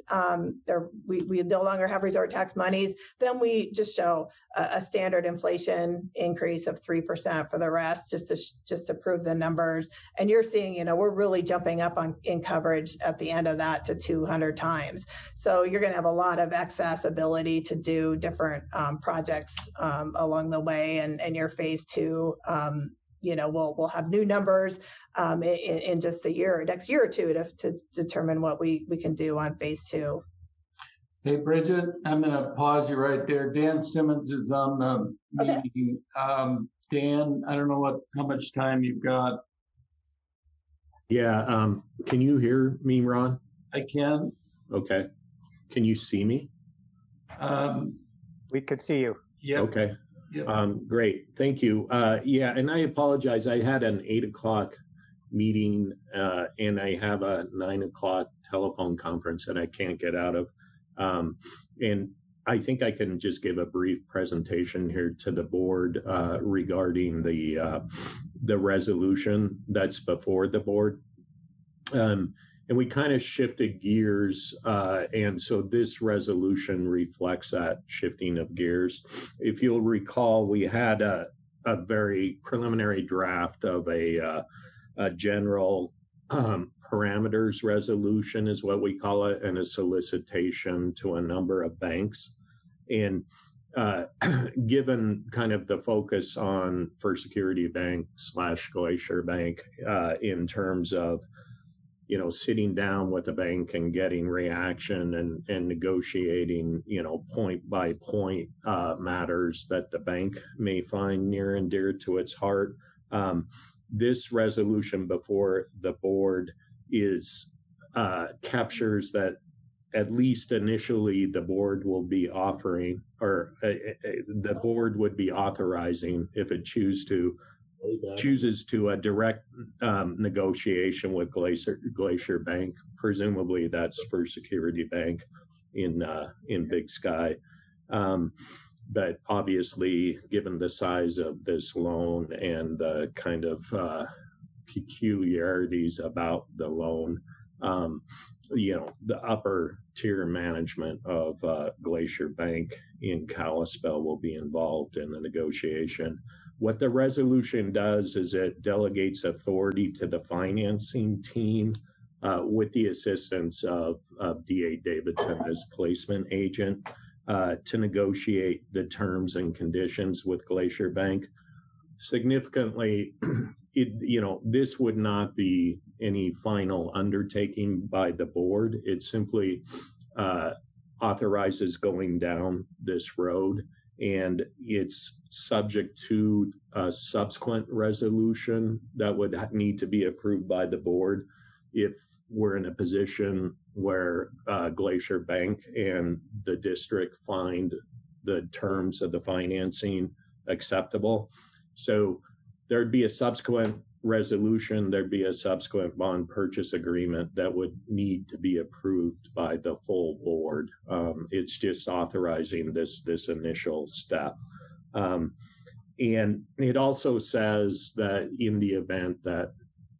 we no longer have resort tax monies, then we just show a standard inflation increase of 3% for the rest, just to prove the numbers. And you're seeing, we're really jumping up in coverage at the end of that to 200 times. So you're going to have a lot of excess ability to do different projects along the way, and your phase 2 we'll have new numbers in just the next year or two to determine what we can do on phase 2. Hey, Bridget, I'm going to pause you right there. Dan Simmons is on the meeting. Dan, I don't know how much time you've got. Yeah. Can you hear me, Ron? I can. Okay. Can you see me? We could see you. Yeah. Okay. Yep. Great. Thank you. Yeah. And I apologize. I had an 8 o'clock meeting and I have a 9 o'clock telephone conference that I can't get out of. And I think I can just give a brief presentation here to the board regarding the resolution that's before the board. And we kind of shifted gears, and so this resolution reflects that shifting of gears. If you'll recall, we had a very preliminary draft of a general parameters resolution is what we call it, and a solicitation to a number of banks. And given kind of the focus on First Security Bank / Glacier Bank in terms of, sitting down with the bank and getting reaction and negotiating, point by point matters that the bank may find near and dear to its heart. This resolution before the board captures that at least initially the board will be offering, or the board would be authorizing, if it chooses to a direct negotiation with Glacier Bank. Presumably that's First Security Bank in Big Sky. But obviously, given the size of this loan and the kind of peculiarities about the loan, the upper tier management of Glacier Bank in Kalispell will be involved in the negotiation. What the resolution does is it delegates authority to the financing team with the assistance of D.A. Davidson as placement agent to negotiate the terms and conditions with Glacier Bank. Significantly, this would not be any final undertaking by the board. It simply authorizes going down this road, and it's subject to a subsequent resolution that would need to be approved by the board if we're in a position where Glacier Bank and the district find the terms of the financing acceptable. So there'd be a subsequent resolution, there'd be a subsequent bond purchase agreement that would need to be approved by the full board. It's just authorizing this initial step. And it also says that in the event that,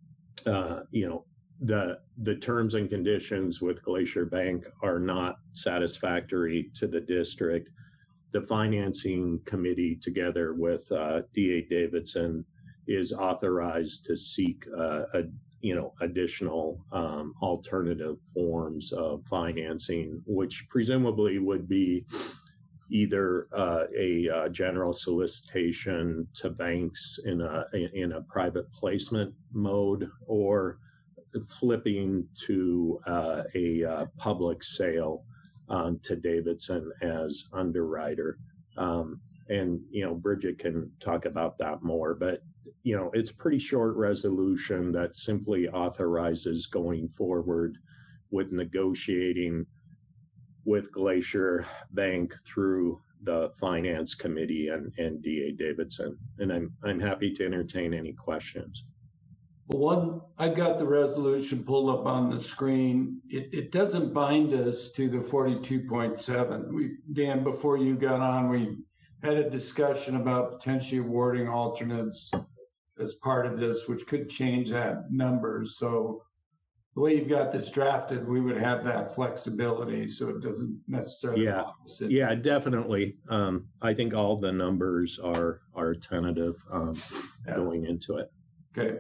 the terms and conditions with Glacier Bank are not satisfactory to the district, the financing committee, together with D.A. Davidson, is authorized to seek additional alternative forms of financing, which presumably would be either a general solicitation to banks in a private placement mode, or flipping to a public sale to Davidson as underwriter. And Bridget can talk about that more, but it's a pretty short resolution that simply authorizes going forward with negotiating with Glacier Bank through the finance committee and D.A. Davidson. And I'm happy to entertain any questions. Well, I've got the resolution pulled up on the screen. It doesn't bind us to the 42.7. Dan, before you got on, we had a discussion about potentially awarding alternates as part of this, which could change that number. So the way you've got this drafted, we would have that flexibility, so it doesn't necessarily. Yeah, definitely. I think all the numbers are tentative going into it. Okay.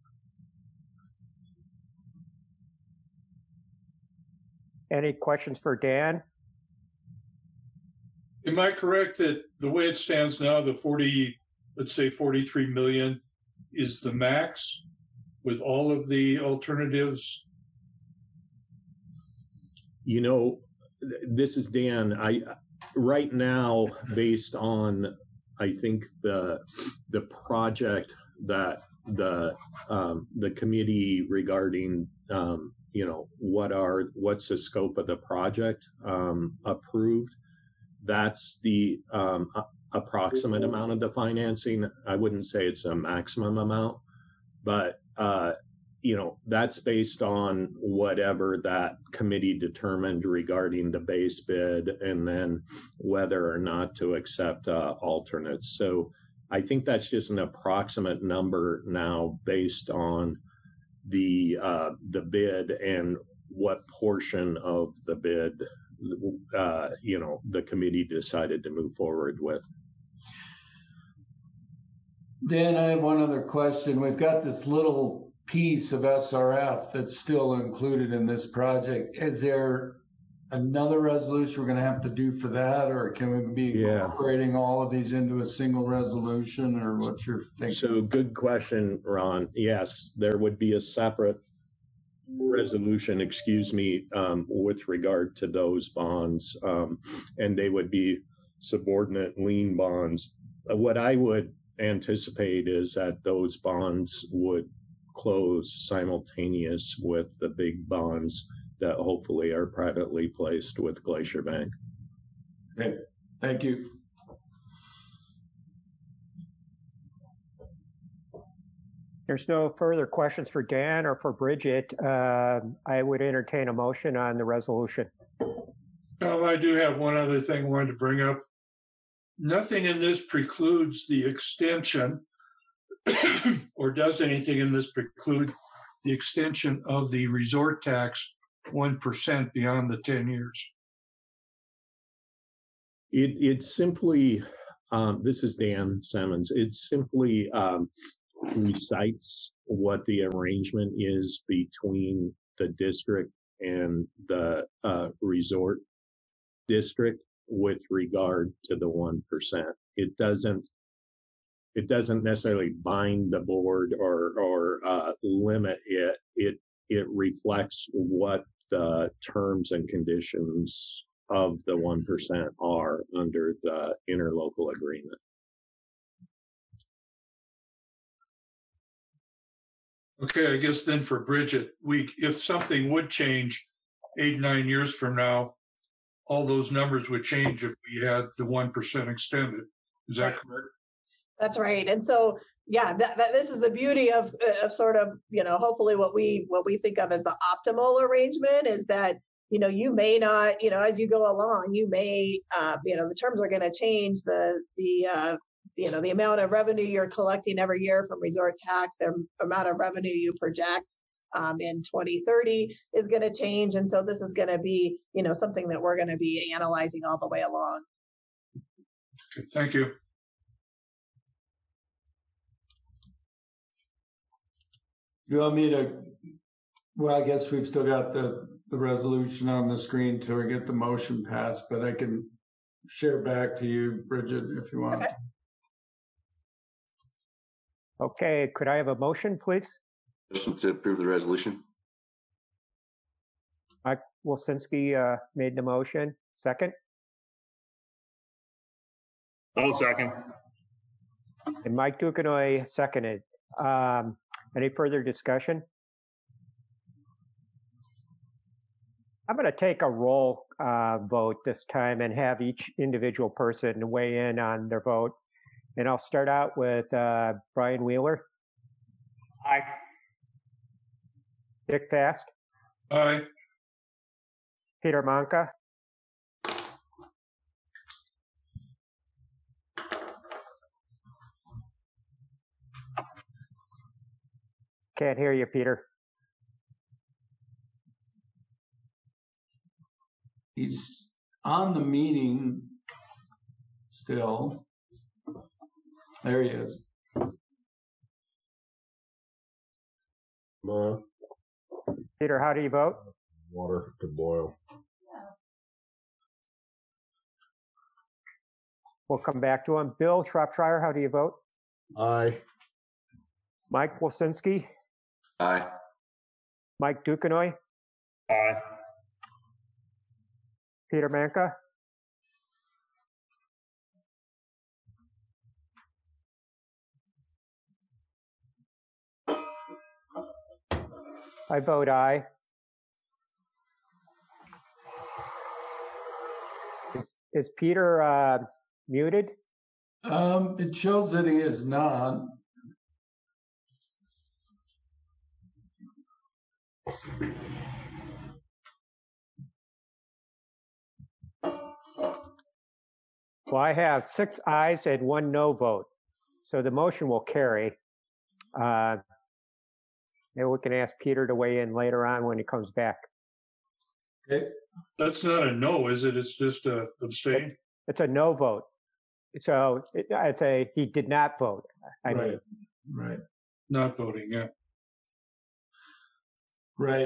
Any questions for Dan? Am I correct that the way it stands now, the 43 million is the max with all of the alternatives? You know, this is Dan. Right now, based on, I think the project that the committee regarding, you know, what's the scope of the project approved, that's the approximate amount of the financing. I wouldn't say it's a maximum amount, but you know, that's based on whatever that committee determined regarding the base bid and then whether or not to accept alternates. So I think that's just an approximate number now based on the bid and what portion of the bid you know, the committee decided to move forward with. Dan, I have one other question. We've got this little piece of SRF that's still included in this project. Is there another resolution we're going to have to do for that, or can we be incorporating all of these into a single resolution, or what's your thinking? So good question, Ron. Yes, there would be a separate resolution, excuse me, with regard to those bonds, and they would be subordinate lien bonds. What I would anticipate is that those bonds would close simultaneous with the big bonds that hopefully are privately placed with Glacier Bank. Okay, thank you. There's no further questions for Dan or for Bridget. I would entertain a motion on the resolution. I do have one other thing I wanted to bring up. Nothing in this precludes the extension or does anything in this preclude the extension of the resort tax 1% beyond the 10 years? It simply, this is Dan Simmons, it simply recites what the arrangement is between the district and the resort district with regard to the 1%. It doesn't necessarily bind the board or limit it. It reflects what the terms and conditions of the 1% are under the interlocal agreement. Okay, I guess then for Bridget, if something would change 8-9 years from now, all those numbers would change if we had the 1% extended. Is that correct? That's right. And so, yeah, this is the beauty of sort of, you know, hopefully what we think of as the optimal arrangement is that, you know, you may not, you know, as you go along, you may, you know, the terms are going to change, you know, the amount of revenue you're collecting every year from resort tax, the amount of revenue you project in 2030 is going to change. And so this is going to be, you know, something that we're going to be analyzing all the way along. Okay, thank you. You want me to, well, I guess we've still got the resolution on the screen till we get the motion passed, but I can share back to you, Bridget, if you want. Okay, could I have a motion, please? Motion to approve the resolution. Mike Wilsinski made the motion. Second? I'll second. And Mike Duquesnoy seconded. Any further discussion? I'm going to take a roll vote this time and have each individual person weigh in on their vote. And I'll start out with Brian Wheeler. Aye. Dick Fast. Aye. Peter Manka. Can't hear you, Peter. He's on the meeting still. There he is. Peter, how do you vote? Water to boil. We'll come back to him. Bill Shropshire, how do you vote? Aye. Mike Wilsinski, Aye. Mike Duquesnoy, Aye. Peter Manka, I vote aye. Is Peter muted? It shows that he is not. Well, I have 6 ayes and 1 no vote. So the motion will carry. Maybe we can ask Peter to weigh in later on when he comes back. Okay. That's not a no, is it? It's just a abstain. It's a no vote. So I'd say he did not vote. I mean, Right. Not voting, yeah. Right.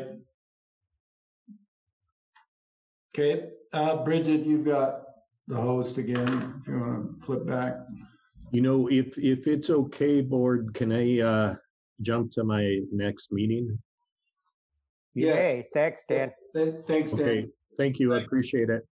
Okay. Bridget, you've got the host again, if you want to flip back. You know, if it's okay, board, can I jump to my next meeting? Yay. Thanks, Dan. Thanks, Dan. Okay, thank you. I appreciate it.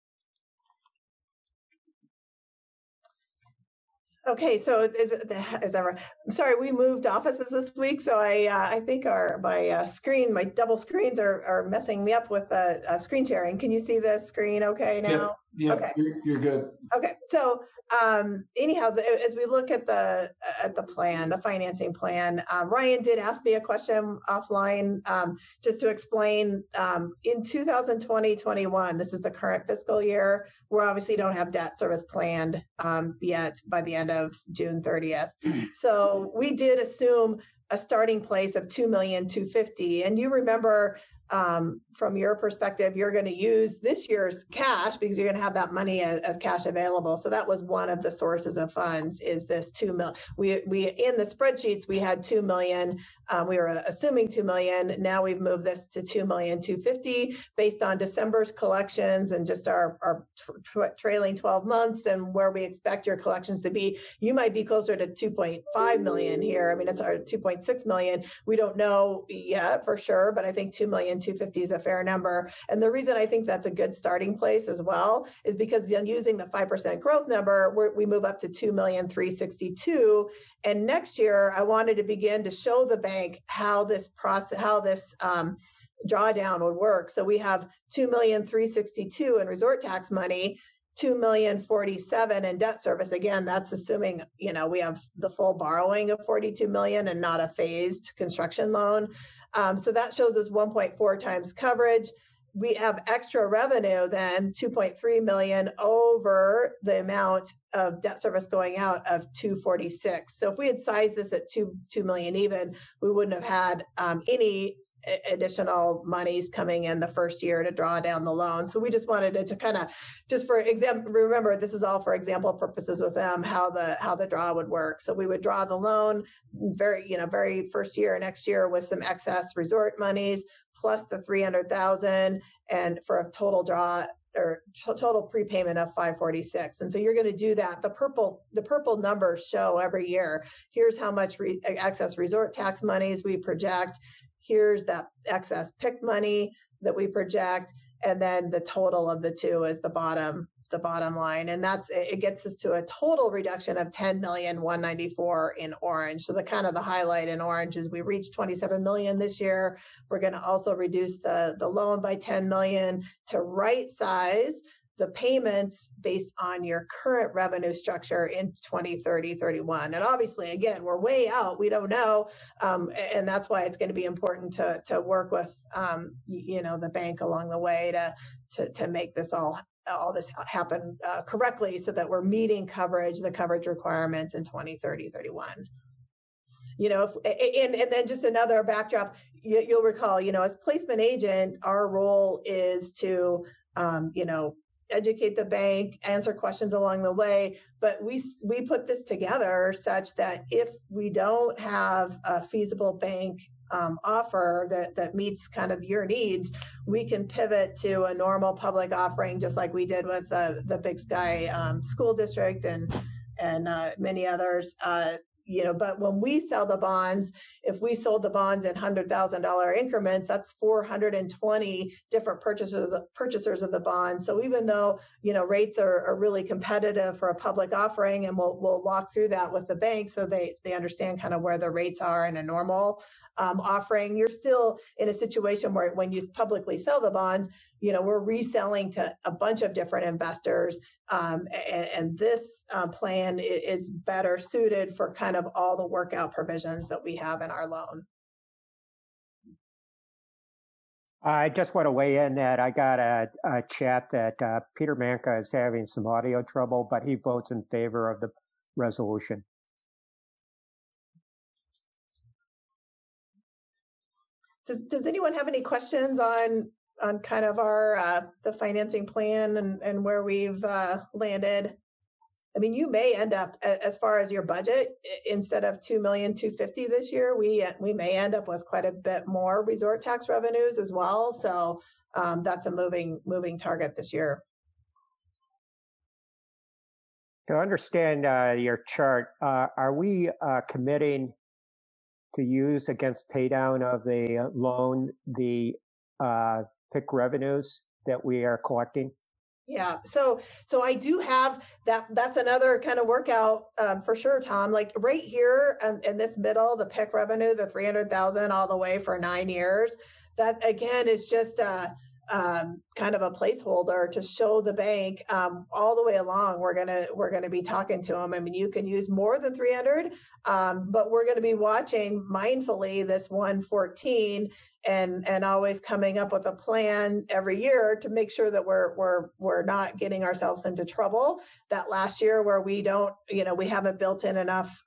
Okay, so is ever? I'm sorry, we moved offices this week, so I think my double screens are messing me up with screen sharing. Can you see the screen okay now? Yeah, okay. You're good. Okay, so anyhow, as we look at the plan, the financing plan, Ryan did ask me a question offline just to explain. In 2020-21, this is the current fiscal year. We obviously don't have debt service planned yet by the end of June 30th. So we did assume a starting place of $2,250,000, and you remember. From your perspective, you're going to use this year's cash because you're going to have that money as cash available. So that was one of the sources of funds. Is this $2 million? We in the spreadsheets we had $2 million. We were assuming $2 million. Now we've moved this to $2,250,000 based on December's collections and just our trailing 12 months and where we expect your collections to be. You might be closer to $2.5 million here. I mean, it's our $2.6 million. We don't know yet for sure, but I think $2,250,000 is a fair number. And the reason I think that's a good starting place as well is because using the 5% growth number, we move up to $2,362,000. And next year, I wanted to begin to show the bank how this drawdown would work. So we have $2,362,000 in resort tax money, $2,047,000 in debt service. Again, that's assuming, we have the full borrowing of $42 million and not a phased construction loan. So that shows us 1.4 times coverage. We have extra revenue then $2.3 million over the amount of debt service going out of $246. So if we had sized this at $2 million even, we wouldn't have had any additional monies coming in the first year to draw down the loan. So we just wanted to kind of, just for example, remember this is all for example purposes with them, how the draw would work. So we would draw the loan very first year, next year with some excess resort monies plus the $300,000 and for a total draw or total prepayment of $546. And so you're going to do that. The purple numbers show every year. Here's how much excess resort tax monies we project. Here's that excess PIC money that we project, and then the total of the two is the bottom line, and it gets us to a total reduction of $10,194,000 in orange. So the highlight in orange is we reached $27 million this year. We're going to also reduce the loan by $10 million to right size the payments based on your current revenue structure in 2030, 31. And obviously, again, we're way out. We don't know. And that's why it's going to be important to work with, the bank along the way to make this all this happen correctly so that we're meeting the coverage requirements in 2030, 31. And then just another backdrop, you'll recall, as placement agent, our role is to, educate the bank, answer questions along the way. But we put this together such that if we don't have a feasible bank offer that meets kind of your needs, we can pivot to a normal public offering, just like we did with the Big Sky School District and many others. but when we sell the bonds, if we sold the bonds in $100,000 increments, that's 420 different purchasers of the bonds. So even though, rates are really competitive for a public offering, and we'll walk through that with the bank so they understand kind of where the rates are in a normal offering, you're still in a situation where when you publicly sell the bonds, we're reselling to a bunch of different investors. And this plan is better suited for kind of all the workout provisions that we have in our loan. I just want to weigh in that I got a chat that Peter Manka is having some audio trouble, but he votes in favor of the resolution. Does anyone have any questions on kind of our the financing plan and where we've landed? I mean, you may end up, as far as your budget, instead of $2,250,000 this year, we may end up with quite a bit more resort tax revenues as well. So that's a moving target this year. To understand your chart, are we committing to use against pay down of the loan the PIC revenues that we are collecting? Yeah, so I do have that. That's another kind of workout for sure, Tom. Like right here in this middle, the PIC revenue, the $300,000 all the way for 9 years. That again is just kind of a placeholder to show the bank all the way along. We're gonna be talking to them. I mean, you can use more than 300, but we're going to be watching mindfully this 114 and always coming up with a plan every year to make sure that we're not getting ourselves into trouble. That last year where we don't, we haven't built in enough,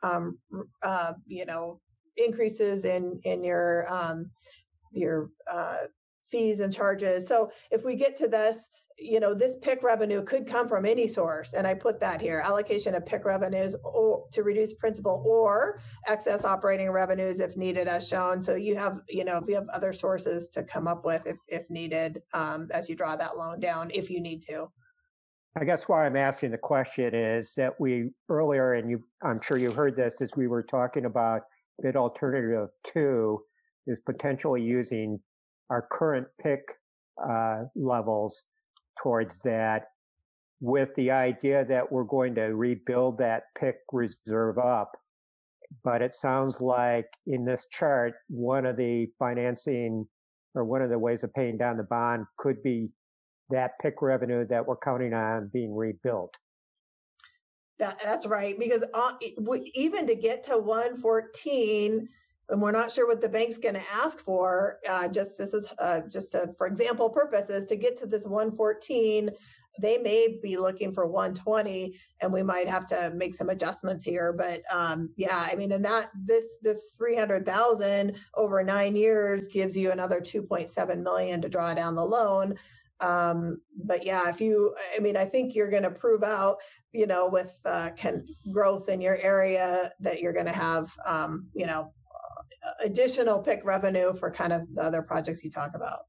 increases in your fees and charges. So if we get to this, this PIC revenue could come from any source. And I put that here, allocation of PIC revenues or to reduce principal or excess operating revenues if needed as shown. So you have, if you have other sources to come up with if needed, as you draw that loan down, if you need to. I guess why I'm asking the question is that we earlier, and I'm sure you heard this as we were talking about bid alternative 2 is potentially using our current PIC levels towards that, with the idea that we're going to rebuild that PIC reserve up. But it sounds like in this chart, one of the financing or one of the ways of paying down the bond could be that PIC revenue that we're counting on being rebuilt. That's right, because even to get to 114, and we're not sure what the bank's going to ask for. For example purposes, to get to this 114, they may be looking for 120, and we might have to make some adjustments here. But and this 300,000 over 9 years gives you another 2.7 million to draw down the loan. But yeah, I think you're going to prove out, with growth in your area that you're going to have, additional PIC revenue for kind of the other projects you talk about.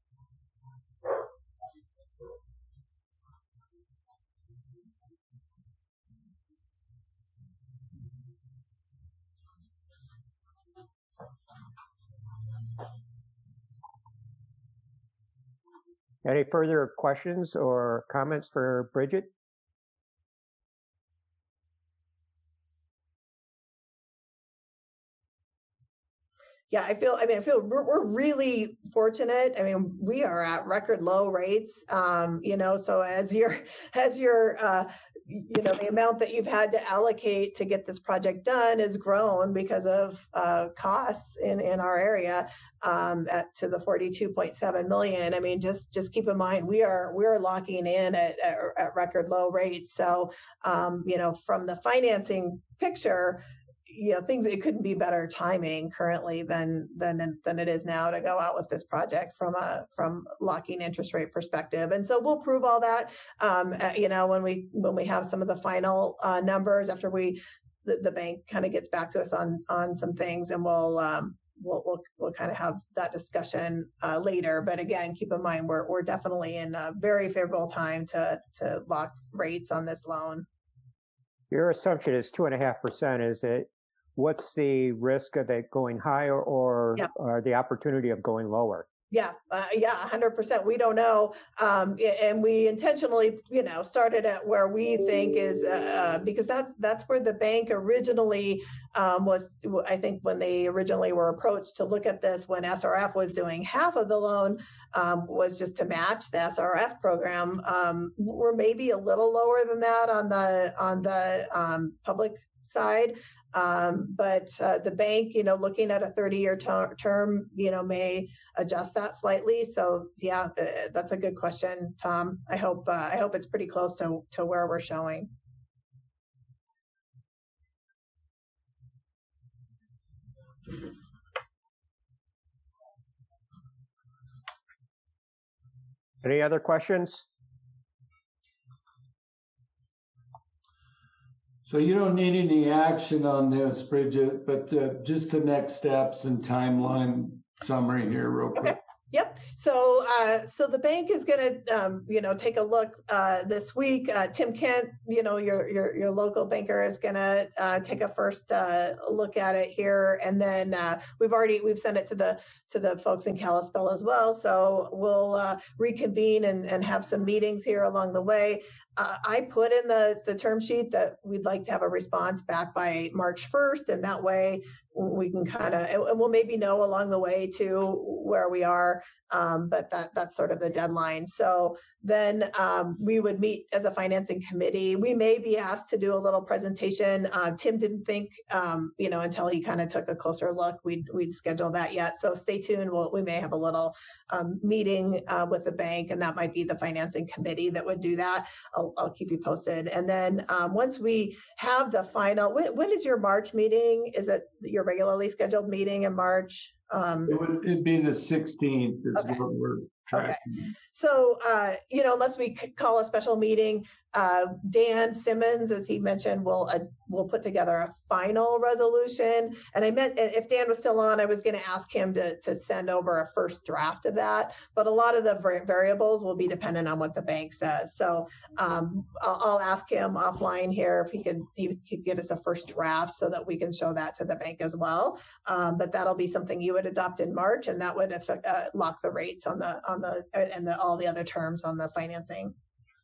Any further questions or comments for Bridget? Yeah, I feel we're really fortunate. I mean, we are at record low rates. So as your the amount that you've had to allocate to get this project done has grown because of costs in our area to the 42.7 million. I mean, just keep in mind we are locking in at record low rates. So from the financing picture, it couldn't be better timing currently than it is now to go out with this project from locking interest rate perspective. And so we'll prove all that, when we have some of the final numbers after the bank kind of gets back to us on some things, and we'll kind of have that discussion later. But again, keep in mind we're definitely in a very favorable time to lock rates on this loan. Your assumption is 2.5%. Is it what's the risk of it going higher or the opportunity of going lower? Yeah, 100%. We don't know, and we intentionally, started at where we think is because that's where the bank originally was. I think when they originally were approached to look at this, when SRF was doing half of the loan, was just to match the SRF program. We're maybe a little lower than that on the public side. But the bank, looking at a 30-year term, may adjust that slightly. So yeah, that's a good question, Tom. I hope it's pretty close to where we're showing. Any other questions? So you don't need any action on this, Bridget, but just the next steps and timeline summary here real quick. Okay. Yep. So the bank is going to, take a look this week. Tim Kent, your local banker is going to take a first look at it here, and then we've sent it to the folks in Kalispell as well. So we'll reconvene and have some meetings here along the way. I put in the term sheet that we'd like to have a response back by March 1st, and that way we can and we'll maybe know along the way to where we are, but that's sort of the deadline. So then we would meet as a financing committee. We may be asked to do a little presentation. Tim didn't think, until he kind of took a closer look, we'd schedule that yet. So stay tuned. We may have a little meeting with the bank, and that might be the financing committee that would do that. I'll keep you posted. And then once we have the final, when is your March meeting? Is it your regularly scheduled meeting in March? It'd be the 16th is okay. what we're tracking. Okay. So, unless we call a special meeting, Dan Simmons, as he mentioned, will put together a final resolution. And I meant, if Dan was still on, I was going to ask him to send over a first draft of that. But a lot of the variables will be dependent on what the bank says. So I'll ask him offline here if he could get us a first draft so that we can show that to the bank as well. But that'll be something you would adopt in March, and that would lock the rates on all the other terms on the financing.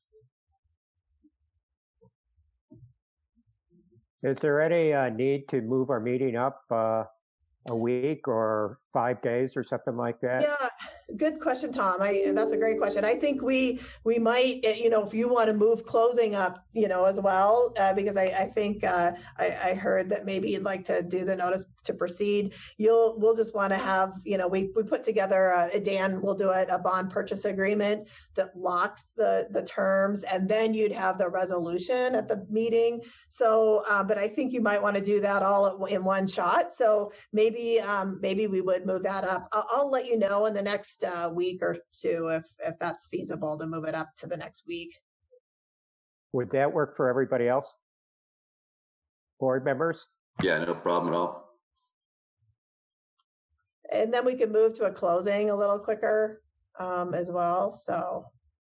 Is there any need to move our meeting up a week or 5 days or something like that? Yeah, good question, Tom. That's a great question. I think we might, if you want to move closing up, as well, because I think I heard that maybe you'd like to do the notice to proceed. We'll just want to have, we put together, Dan will do a bond purchase agreement that locks the terms, and then you'd have the resolution at the meeting. So, but I think you might want to do that all in one shot. So maybe we would move that up. I'll let you know in the next week or two if that's feasible to move it up to the next week. Would that work for everybody else? Board members? Yeah, no problem at all. And then we can move to a closing a little quicker as well. So,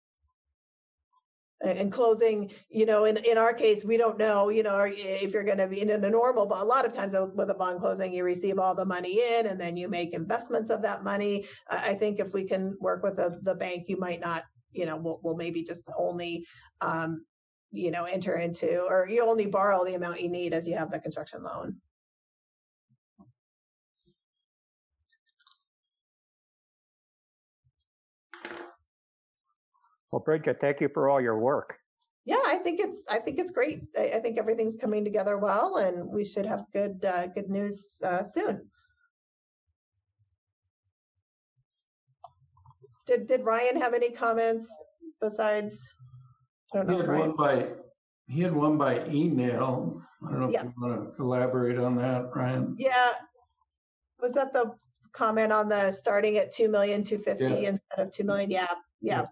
and closing, in our case, we don't know, if you're going to be in a normal, but a lot of times with a bond closing, you receive all the money in and then you make investments of that money. I think if we can work with the bank, you might not, we'll maybe just only, enter into, or you only borrow the amount you need as you have the construction loan. Well, Bridget, thank you for all your work. Yeah, I think it's great. I think everything's coming together well, and we should have good news soon. Did Ryan have any comments besides? I don't know. He had one by email. I don't know if you want to elaborate on that, Ryan. Yeah, was that the comment on the starting at 2,250,000 instead of 2 million? Yeah.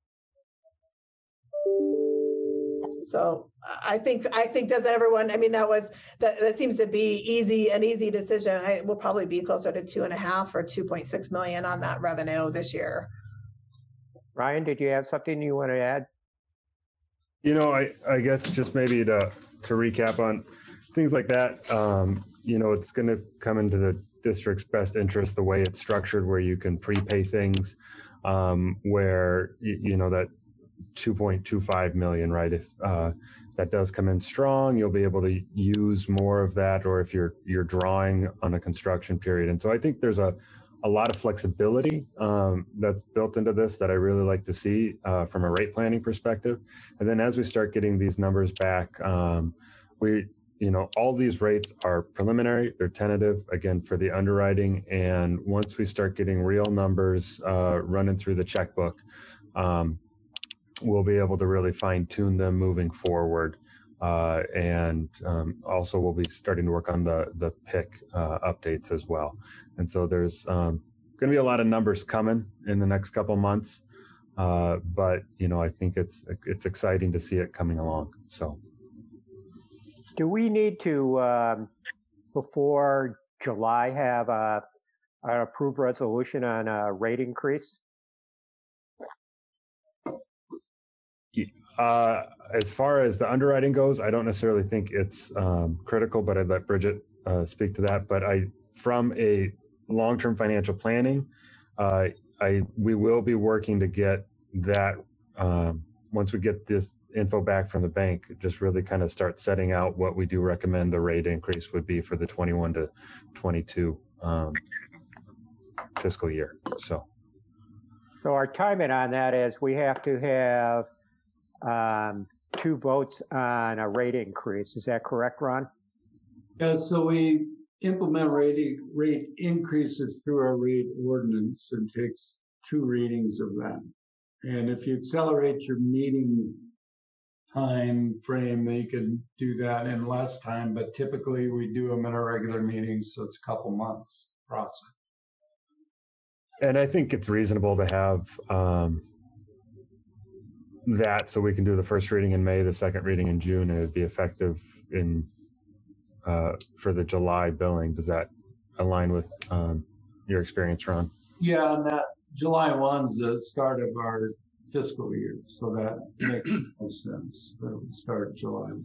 So I think does everyone, that seems to be an easy decision. It will probably be closer to 2.5 or 2.6 million on that revenue this year. Ryan, did you have something you want to add? I guess just maybe to recap on, things like that. It's going to come into the district's best interest the way it's structured, where you can prepay things, where that 2.25 million, right? If that does come in strong, you'll be able to use more of that, or if you're drawing on a construction period. And so I think there's a lot of flexibility that's built into this that I really like to see from a rate planning perspective. And then as we start getting these numbers back, all these rates are preliminary, they're tentative, again, for the underwriting. And once we start getting real numbers running through the checkbook, we'll be able to really fine tune them moving forward. Also we'll be starting to work on the PIC updates as well. And so there's going to be a lot of numbers coming in the next couple months. But I think it's exciting to see it coming along. So. Do we need to, before July, have an approved resolution on a rate increase? As far as the underwriting goes, I don't necessarily think it's critical, but I'd let Bridget speak to that. But from a long-term financial planning, we will be working to get that once we get this info back from the bank, just really kind of start setting out what we do recommend the rate increase would be for the 21 to 22 fiscal year. So our timing on that is we have to have 2 votes on a rate increase. Is that correct, Ron? Yeah, so we implement rate increases through our rate ordinance and takes 2 readings of that. And if you accelerate your meeting time frame, you can do that in less time, but typically we do them in our regular meetings, so it's a couple months process. And I think it's reasonable to have that, so we can do the first reading in May, the second reading in June, and it'd be effective in for the July billing. Does that align with your experience, Ron? Yeah, and that July 1's the start of our fiscal year, so that makes no sense. That would start July 1.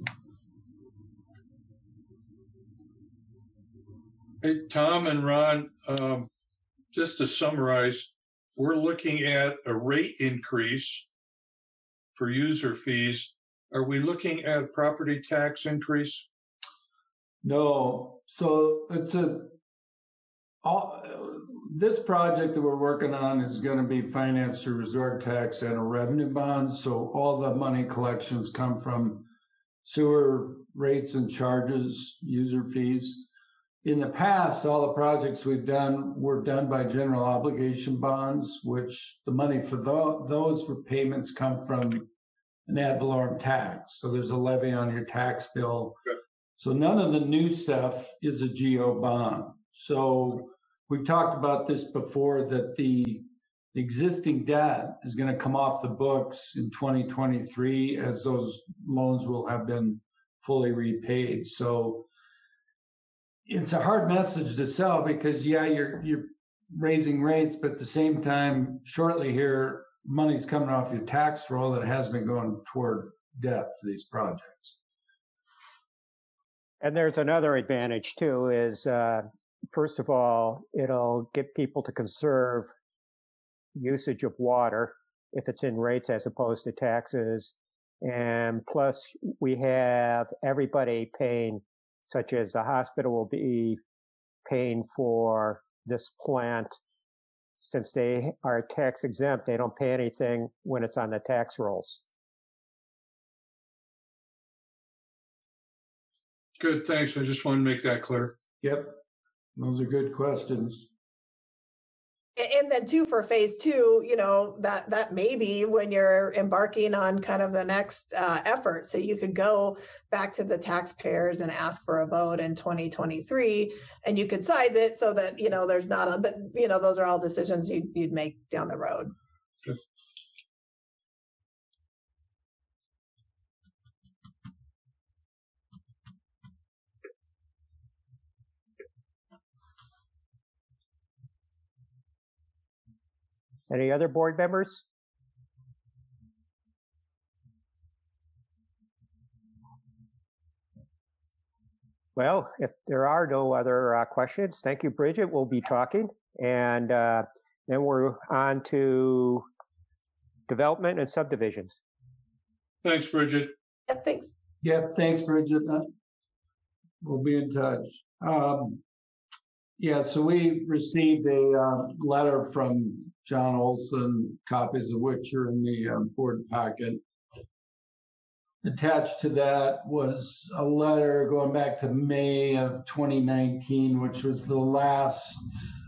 Hey, Tom and Ron, just to summarize, we're looking at a rate increase for user fees. Are we looking at a property tax increase? No. So it's this project that we're working on is going to be financed through resort tax and a revenue bond. So all the money collections come from sewer rates and charges, user fees. In the past, all the projects we've done were done by general obligation bonds, which the money for those payments come from an ad valorem tax. So there's a levy on your tax bill. Good. So none of the new stuff is a GO bond. So we've talked about this before, that the existing debt is going to come off the books in 2023 as those loans will have been fully repaid. So it's a hard message to sell because, yeah, you're raising rates, but at the same time, shortly here, money's coming off your tax roll that has been going toward debt for these projects. And there's another advantage too, is first of all, it'll get people to conserve usage of water if it's in rates as opposed to taxes. And plus we have everybody paying, such as the hospital will be paying for this plant. Since they are tax exempt, they don't pay anything when it's on the tax rolls. Good, thanks. I just want to make that clear. Yep, those are good questions. And then too, for phase 2, that may be when you're embarking on kind of the next effort. So you could go back to the taxpayers and ask for a vote in 2023, and you could size it so that, there's not but those are all decisions you'd make down the road. Good. Any other board members? Well, if there are no other questions, thank you, Bridget. We'll be talking. And then we're on to development and subdivisions. Thanks, Bridget. Yeah, thanks. Yep, thanks, Bridget. We'll be in touch. Yeah, so we received a letter from John Olson, copies of which are in the board packet. Attached to that was a letter going back to May of 2019, which was the last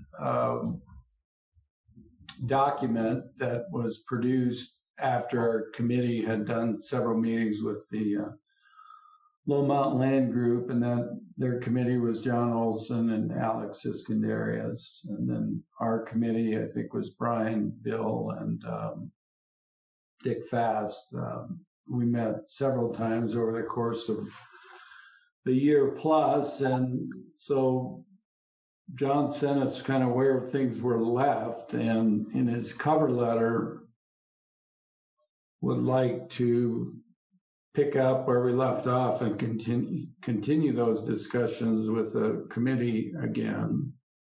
document that was produced after our committee had done several meetings with the Low Mountain Land Group, and then their committee was John Olson and Alex Iskandarias, and then our committee, I think, was Brian, Bill, and Dick Fast. We met several times over the course of the year plus, and so John sent us kind of where things were left, and in his cover letter would like to pick up where we left off and continue those discussions with the committee again.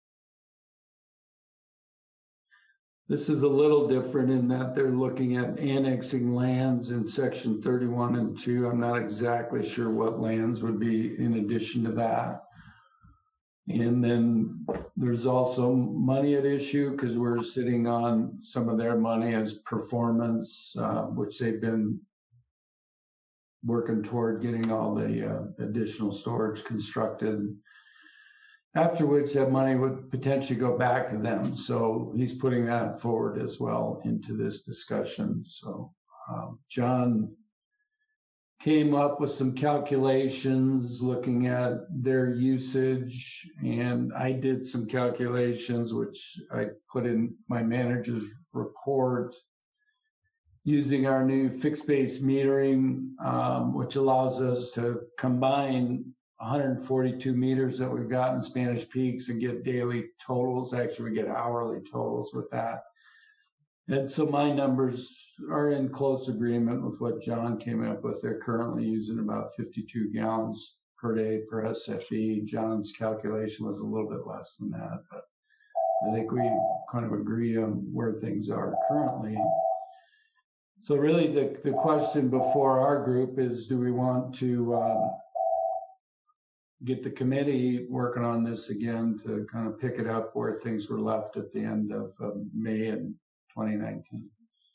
This is a little different in that they're looking at annexing lands in section 31 and 2. I'm not exactly sure what lands would be in addition to that. And then there's also money at issue because we're sitting on some of their money as performance, which they've been working toward getting all the additional storage constructed, after which that money would potentially go back to them. So he's putting that forward as well into this discussion. So John came up with some calculations looking at their usage, and I did some calculations which I put in my manager's report using our new fixed base metering, which allows us to combine 142 meters that we've got in Spanish Peaks and get daily totals. Actually, we get hourly totals with that. And so my numbers are in close agreement with what John came up with. They're currently using about 52 gallons per day per SFE. John's calculation was a little bit less than that, but I think we kind of agree on where things are currently. So really the question before our group is, do we want to get the committee working on this again to kind of pick it up where things were left at the end of May in 2019?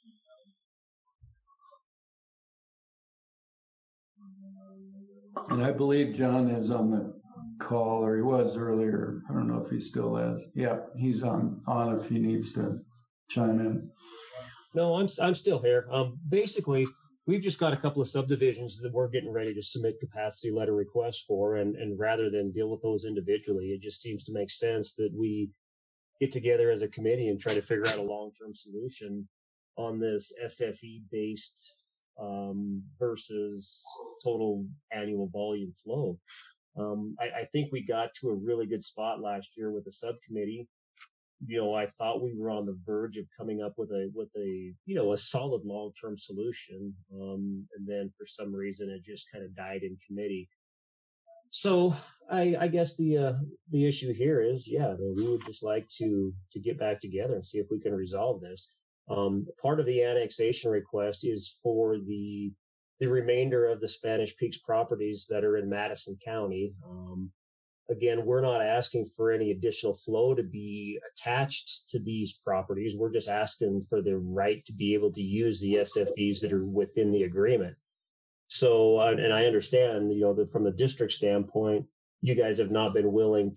And I believe John is on the call, or he was earlier. I don't know if he still is. Yeah, he's on if he needs to chime in. No, I'm still here. Basically, we've just got a couple of subdivisions that we're getting ready to submit capacity letter requests for, and rather than deal with those individually, it just seems to make sense that we get together as a committee and try to figure out a long-term solution on this SFE-based versus total annual volume flow. I think we got to a really good spot last year with the subcommittee. You know, I thought we were on the verge of coming up with a solid long-term solution. And then for some reason it just kind of died in committee. So I guess the issue here is, yeah, we would just like to get back together and see if we can resolve this. Part of the annexation request is for the remainder of the Spanish Peaks properties that are in Madison County. Again, we're not asking for any additional flow to be attached to these properties. We're just asking for the right to be able to use the SFEs that are within the agreement. So, and I understand, you know, that from the district standpoint, you guys have not been really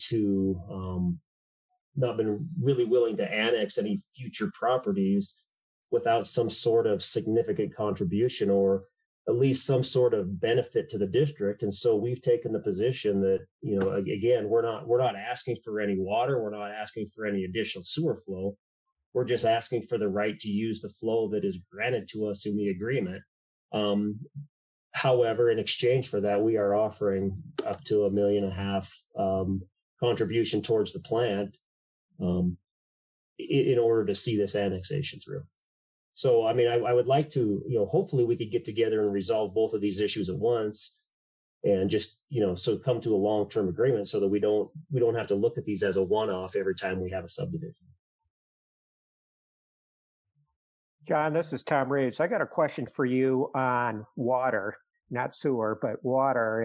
willing to annex any future properties without some sort of significant contribution or at least some sort of benefit to the district. And so we've taken the position that, you know, again, we're not asking for any water. We're not asking for any additional sewer flow. We're just asking for the right to use the flow that is granted to us in the agreement. However, in exchange for that, we are offering up to $1.5 million contribution towards the plant in order to see this annexation through. So, I mean, I would like to, you know, hopefully we could get together and resolve both of these issues at once. and just, so come to a long-term agreement so that we don't have to look at these as a one-off every time we have a subdivision. John, this is Tom Reeves. I got a question for you on water, not sewer, but water.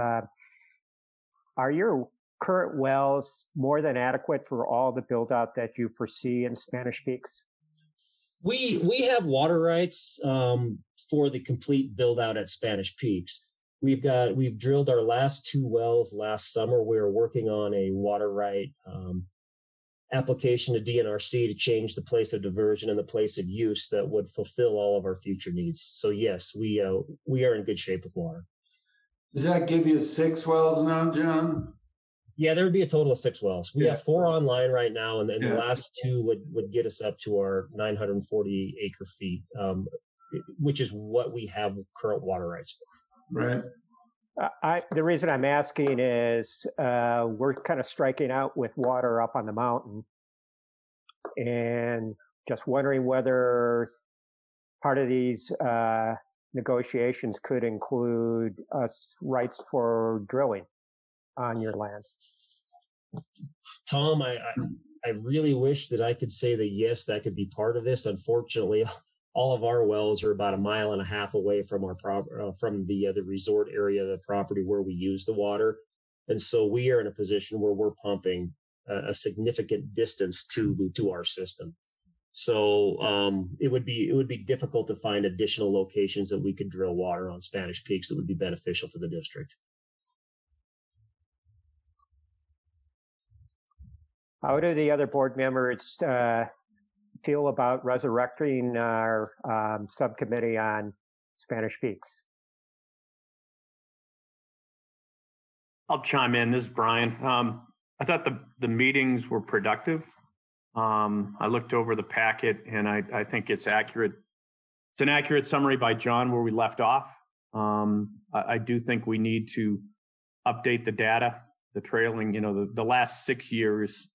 Are your current wells more than adequate for all the build out that you foresee in Spanish Peaks? We have water rights for the complete build out at Spanish Peaks. We've drilled our last 2 wells last summer. We were working on a water right application to DNRC to change the place of diversion and the place of use that would fulfill all of our future needs. So yes, we are in good shape with water. Does that give you 6 wells now, John? Yeah, there would be a total of 6 wells. We have 4 online right now, and then the last 2 would get us up to our 940 acre feet, which is what we have current water rights for. Right. The reason I'm asking is we're kind of striking out with water up on the mountain, and just wondering whether part of these negotiations could include rights for drilling on your land. Tom, I really wish that I could say that yes, that could be part of this. Unfortunately, all of our wells are about 1.5 miles away from our from the resort area of the property where we use the water, and so we are in a position where we're pumping a significant distance to our system. So it would be difficult to find additional locations that we could drill water on Spanish Peaks that would be beneficial to the district. How do the other board members feel about resurrecting our subcommittee on Spanish Peaks? I'll chime in. This is Brian. I thought the meetings were productive. I looked over the packet, and I think it's accurate. It's an accurate summary by John where we left off. I do think we need to update the data, the trailing, the last 6 years.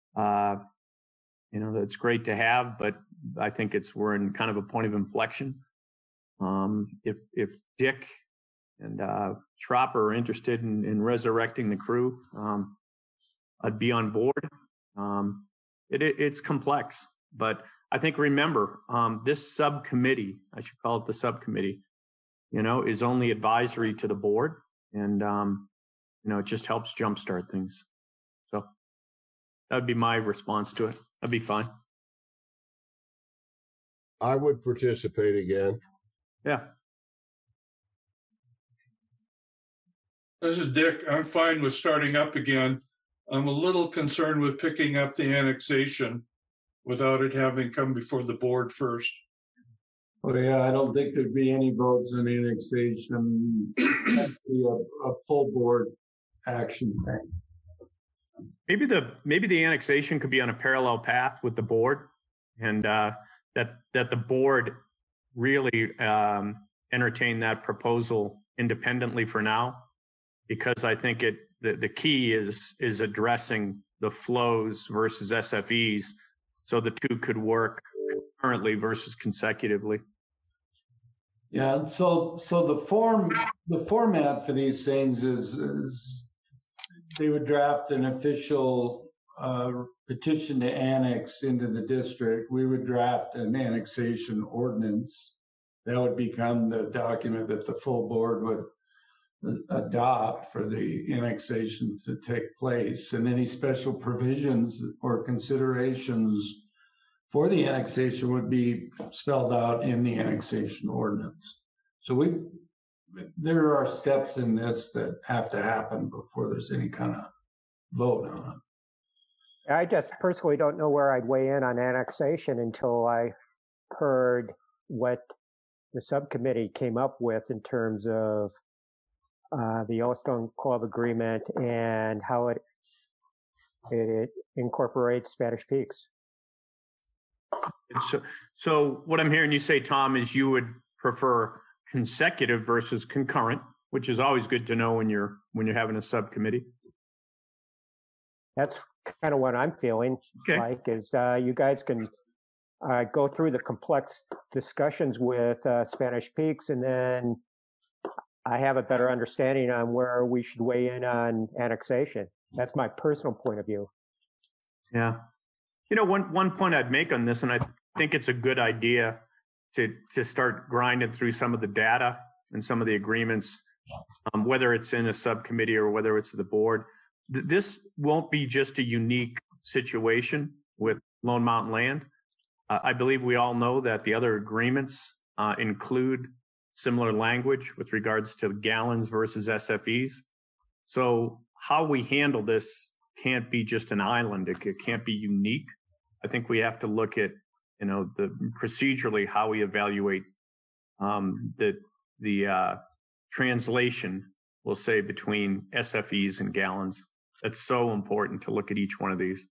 That's great to have, but I think we're in kind of a point of inflection. If Dick and Schropper are interested in resurrecting the crew, I'd be on board. It's complex, but I think remember this subcommittee, I should call it the subcommittee, is only advisory to the board, and it just helps jumpstart things. So that would be my response to it. That'd be fine. I would participate again. Yeah. This is Dick. I'm fine with starting up again. I'm a little concerned with picking up the annexation without it having come before the board first. Oh yeah, I don't think there'd be any votes on annexation. That'd be a full board action thing. Maybe the annexation could be on a parallel path with the board, and that the board really entertain that proposal independently for now, because I think the key is addressing the flows versus SFEs, so the two could work concurrently versus consecutively. Yeah, so the format for these things is they would draft an official petition to annex into the district. We would draft an annexation ordinance. That would become the document that the full board would adopt for the annexation to take place. And any special provisions or considerations for the annexation would be spelled out in the annexation ordinance. So there are steps in this that have to happen before there's any kind of vote on it. I just personally don't know where I'd weigh in on annexation until I heard what the subcommittee came up with in terms of the Yellowstone Club agreement and how it incorporates Spanish Peaks. So what I'm hearing you say, Tom, is you would prefer consecutive versus concurrent, which is always good to know when you're having a subcommittee. That's kind of what I'm feeling like is you guys can go through the complex discussions with Spanish Peaks, and then I have a better understanding on where we should weigh in on annexation. That's my personal point of view. Yeah. You know, one point I'd make on this, and I think it's a good idea to start grinding through some of the data and some of the agreements, whether it's in a subcommittee or whether it's the board. This won't be just a unique situation with Lone Mountain Land. I believe we all know that the other agreements include similar language with regards to gallons versus SFEs. So how we handle this can't be just an island. It can't be unique. I think we have to look at, you know, the procedurally how we evaluate the translation, we'll say, between SFEs and gallons. That's so important to look at each one of these.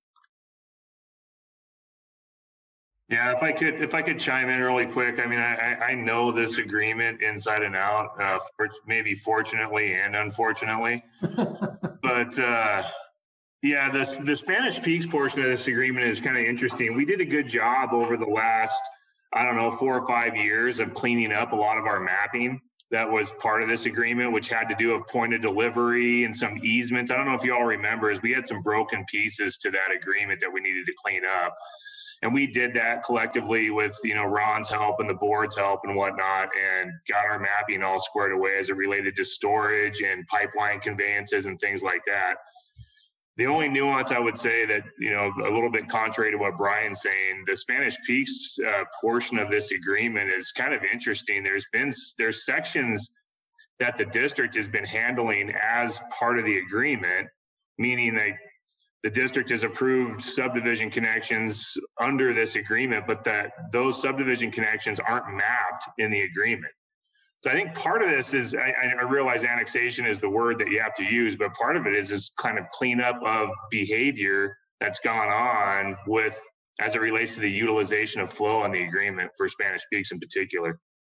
Yeah, if I could chime in really quick. I mean, I know this agreement inside and out, maybe fortunately and unfortunately, but yeah, the Spanish Peaks portion of this agreement is kind of interesting. We did a good job over the last, I don't know, 4 or 5 years of cleaning up a lot of our mapping that was part of this agreement, which had to do with point of delivery and some easements. I don't know if you all remember, is we had some broken pieces to that agreement that we needed to clean up. And we did that collectively with, you know, Ron's help and the board's help and whatnot, and got our mapping all squared away as it related to storage and pipeline conveyances and things like that. The only nuance I would say that, you know, a little bit contrary to what Brian's saying, the Spanish Peaks portion of this agreement is kind of interesting. There's sections that the district has been handling as part of the agreement, meaning that the district has approved subdivision connections under this agreement, but that those subdivision connections aren't mapped in the agreement. So I think part of this is, I realize annexation is the word that you have to use, but part of it is kind of cleanup of behavior that's gone on with, as it relates to the utilization of flow in the agreement for Spanish Peaks in particular.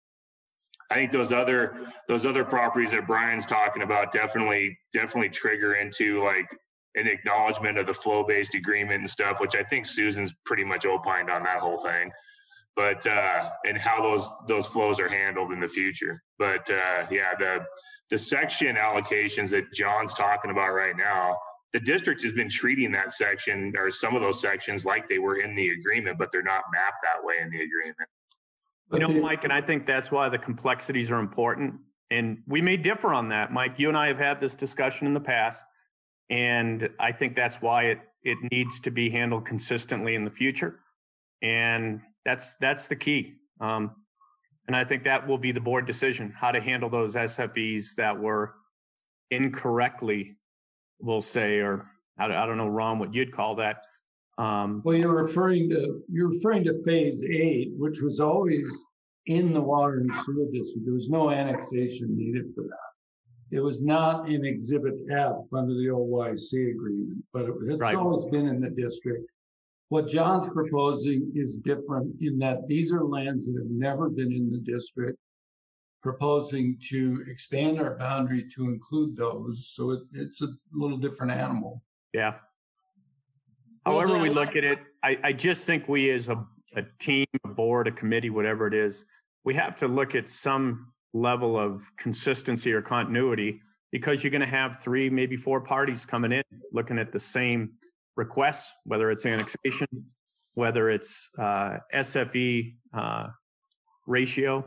I think those other properties that Brian's talking about definitely trigger into like an acknowledgement of the flow-based agreement and stuff, which I think Susan's pretty much opined on that whole thing. But and how those flows are handled in the future. But yeah, the section allocations that John's talking about right now, the district has been treating that section or some of those sections like they were in the agreement, but they're not mapped that way in the agreement. You know, Mike, and I think that's why the complexities are important. And we may differ on that, Mike. You and I have had this discussion in the past, and I think that's why it needs to be handled consistently in the future. And that's the key. And I think that will be the board decision, how to handle those SFEs that were incorrectly, we'll say, or I don't know, Ron, what you'd call that. Well, you're referring to phase 8, which was always in the water and sewer district. There was no annexation needed for that. It was not in Exhibit F under the OYC agreement, but it's always been in the district. What John's proposing is different in that these are lands that have never been in the district, proposing to expand our boundary to include those. So it's a little different animal. Yeah. However we look at it, I just think we as a team, a board, a committee, whatever it is, we have to look at some level of consistency or continuity, because you're going to have 3, maybe 4 parties coming in looking at the same requests, whether it's annexation, whether it's SFE ratio.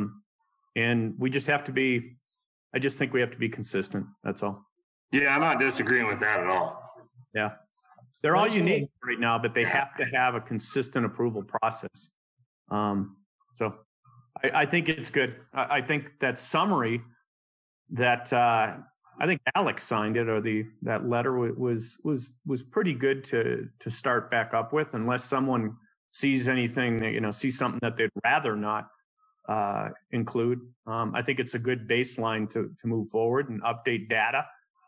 And we just have to be, I just think we have to be consistent. That's all. Yeah, I'm not disagreeing with that at all. Yeah. They're all unique right now, but they have to have a consistent approval process. So I think it's good. I think that summary that I think Alex signed it, or that letter was pretty good to start back up with, unless someone sees anything that, you know, sees something that they'd rather not include. I think it's a good baseline to move forward and update data.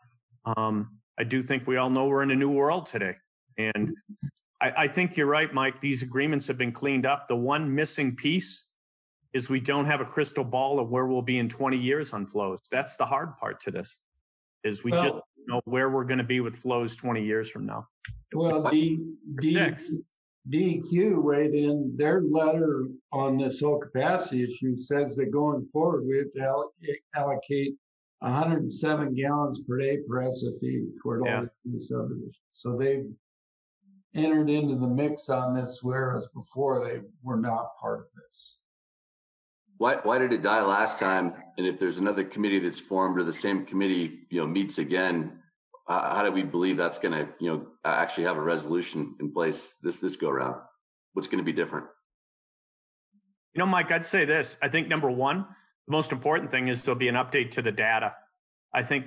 I do think we all know we're in a new world today. And I think you're right, Mike. These agreements have been cleaned up. The one missing piece is we don't have a crystal ball of where we'll be in 20 years on flows. That's the hard part to this, is we just don't know where we're going to be with flows 20 years from now. Well, DEQ weighed in. Their letter on this whole capacity issue says that going forward, we have to allocate 107 gallons per day per SFE toward all the new subdivisions. So they've entered into the mix on this, whereas before they were not part of this. Why did it die last time? And if there's another committee that's formed or the same committee, meets again, how do we believe that's going to, actually have a resolution in place this go around? What's going to be different? Mike, I'd say this. I think number one, the most important thing is there'll be an update to the data. I think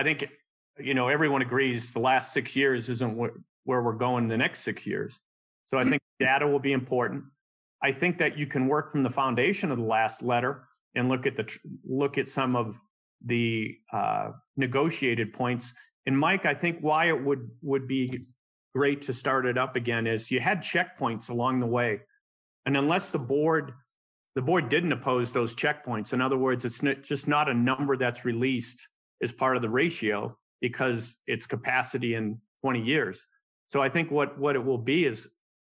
everyone agrees the last 6 years isn't where we're going the next 6 years. So I think data will be important. I think that you can work from the foundation of the last letter and look at some of the negotiated points. And Mike, I think why it would be great to start it up again is you had checkpoints along the way, and unless the board didn't oppose those checkpoints, in other words, it's just not a number that's released as part of the ratio because it's capacity in 20 years. So I think what it will be is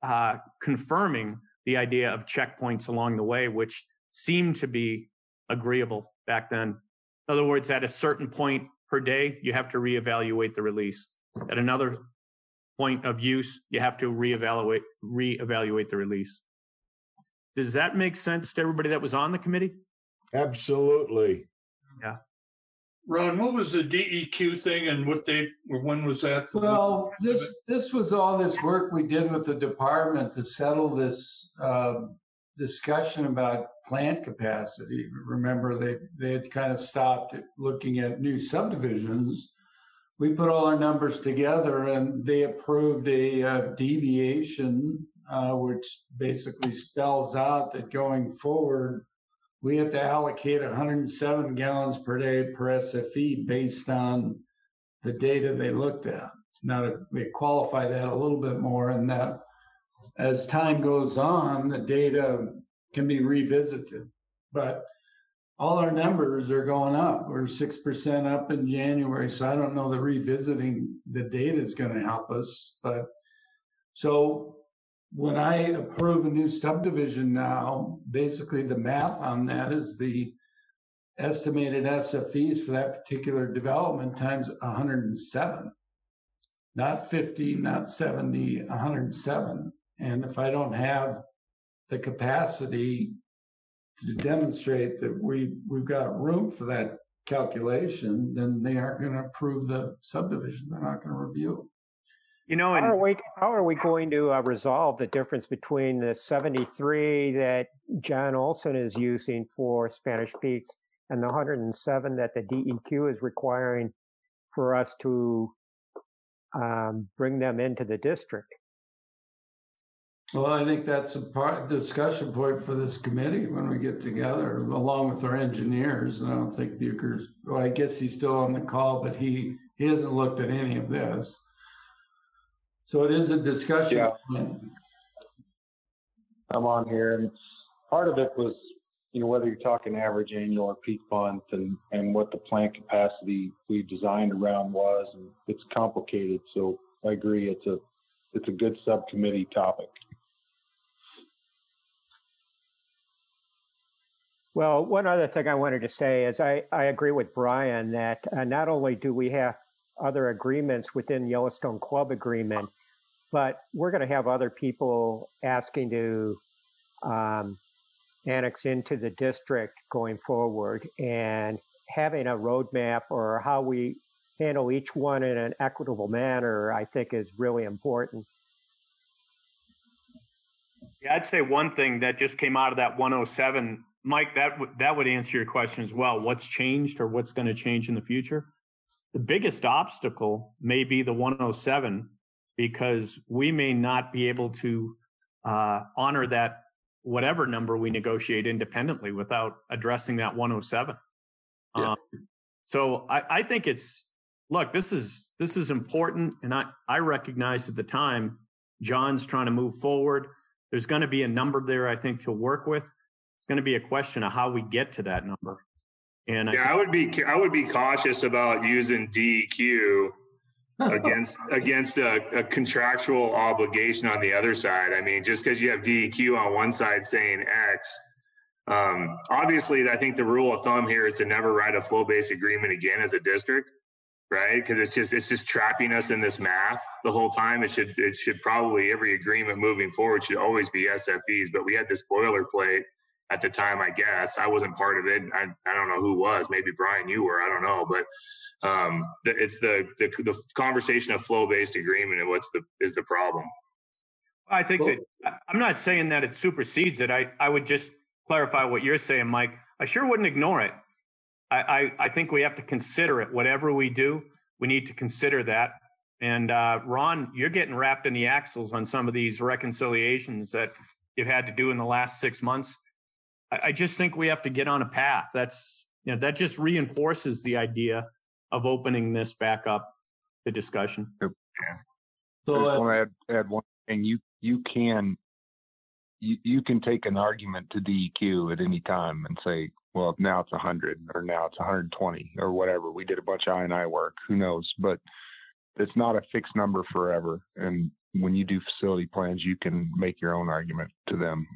confirming the idea of checkpoints along the way, which seemed to be agreeable back then. In other words, at a certain point per day, you have to reevaluate the release. At another point of use, you have to reevaluate the release. Does that make sense to everybody that was on the committee? Absolutely. Yeah. Ron, what was the DEQ thing and when was that? Well, this was all this work we did with the department to settle this discussion about plant capacity. Remember, they had kind of stopped looking at new subdivisions. We put all our numbers together and they approved a deviation, which basically spells out that going forward, we have to allocate 107 gallons per day per SFE based on the data they looked at. Now, we qualify that a little bit more, and that as time goes on, the data can be revisited. But all our numbers are going up. We're 6% up in January, so I don't know that revisiting the data is going to help us. But so when I approve a new subdivision now, basically the math on that is the estimated SFEs for that particular development times 107, not 50, not 70, 107. And if I don't have the capacity to demonstrate that we've got room for that calculation, then they aren't going to approve the subdivision. They're not going to review it. How are we going to resolve the difference between the 73 that John Olson is using for Spanish Peaks and the 107 that the DEQ is requiring for us to bring them into the district? Well, I think that's a discussion point for this committee when we get together, along with our engineers. And I don't think Bucher's, well, I guess he's still on the call, but he hasn't looked at any of this. So it is a discussion. Yeah. I'm on here, and part of it was, whether you're talking average annual or peak month, and what the plant capacity we designed around was, and it's complicated. So I agree, it's a good subcommittee topic. Well, one other thing I wanted to say is I agree with Brian that not only do we have other agreements within Yellowstone Club agreement, but we're going to have other people asking to annex into the district going forward, and having a roadmap or how we handle each one in an equitable manner, I think is really important. Yeah, I'd say one thing that just came out of that 107, Mike, that would answer your question as well. What's changed or what's going to change in the future? The biggest obstacle may be the 107, because we may not be able to honor that whatever number we negotiate independently without addressing that 107. Yeah. So I think this is important, and I recognized at the time John's trying to move forward. There's going to be a number there, I think, to work with. It's going to be a question of how we get to that number. And I would be cautious about using DEQ against a contractual obligation on the other side. I mean, just because you have DEQ on one side saying X, obviously, I think the rule of thumb here is to never write a flow-based agreement again as a district, right? Because it's just trapping us in this math the whole time. It should probably, every agreement moving forward should always be SFEs. But we had this boilerplate at the time, I guess. I wasn't part of it. I don't know who was. Maybe Brian, you were. I don't know. But it's the conversation of flow-based agreement and is the problem. I think that I'm not saying that it supersedes it. I would just clarify what you're saying, Mike. I sure wouldn't ignore it. I think we have to consider it. Whatever we do, we need to consider that. And Ron, you're getting wrapped in the axles on some of these reconciliations that you've had to do in the last 6 months. I just think we have to get on a path. That just reinforces the idea of opening this back up, the discussion. Yeah. So I want to add one thing. You can take an argument to DEQ at any time and say, well, now it's 100 or now it's 120 or whatever. We did a bunch of I&I work. Who knows? But it's not a fixed number forever. And when you do facility plans, you can make your own argument to them.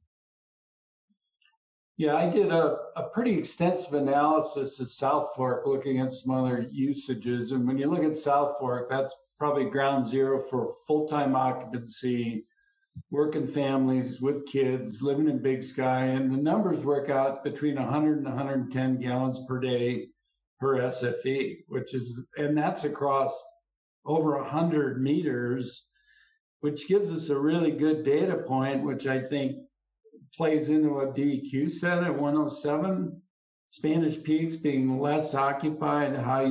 Yeah, I did a pretty extensive analysis of South Fork looking at some other usages. And when you look at South Fork, that's probably ground zero for full-time occupancy, working families with kids, living in Big Sky. And the numbers work out between 100 and 110 gallons per day per SFE, and that's across over 100 meters, which gives us a really good data point, which I think plays into what DEQ said at 107, Spanish Peaks being less occupied, how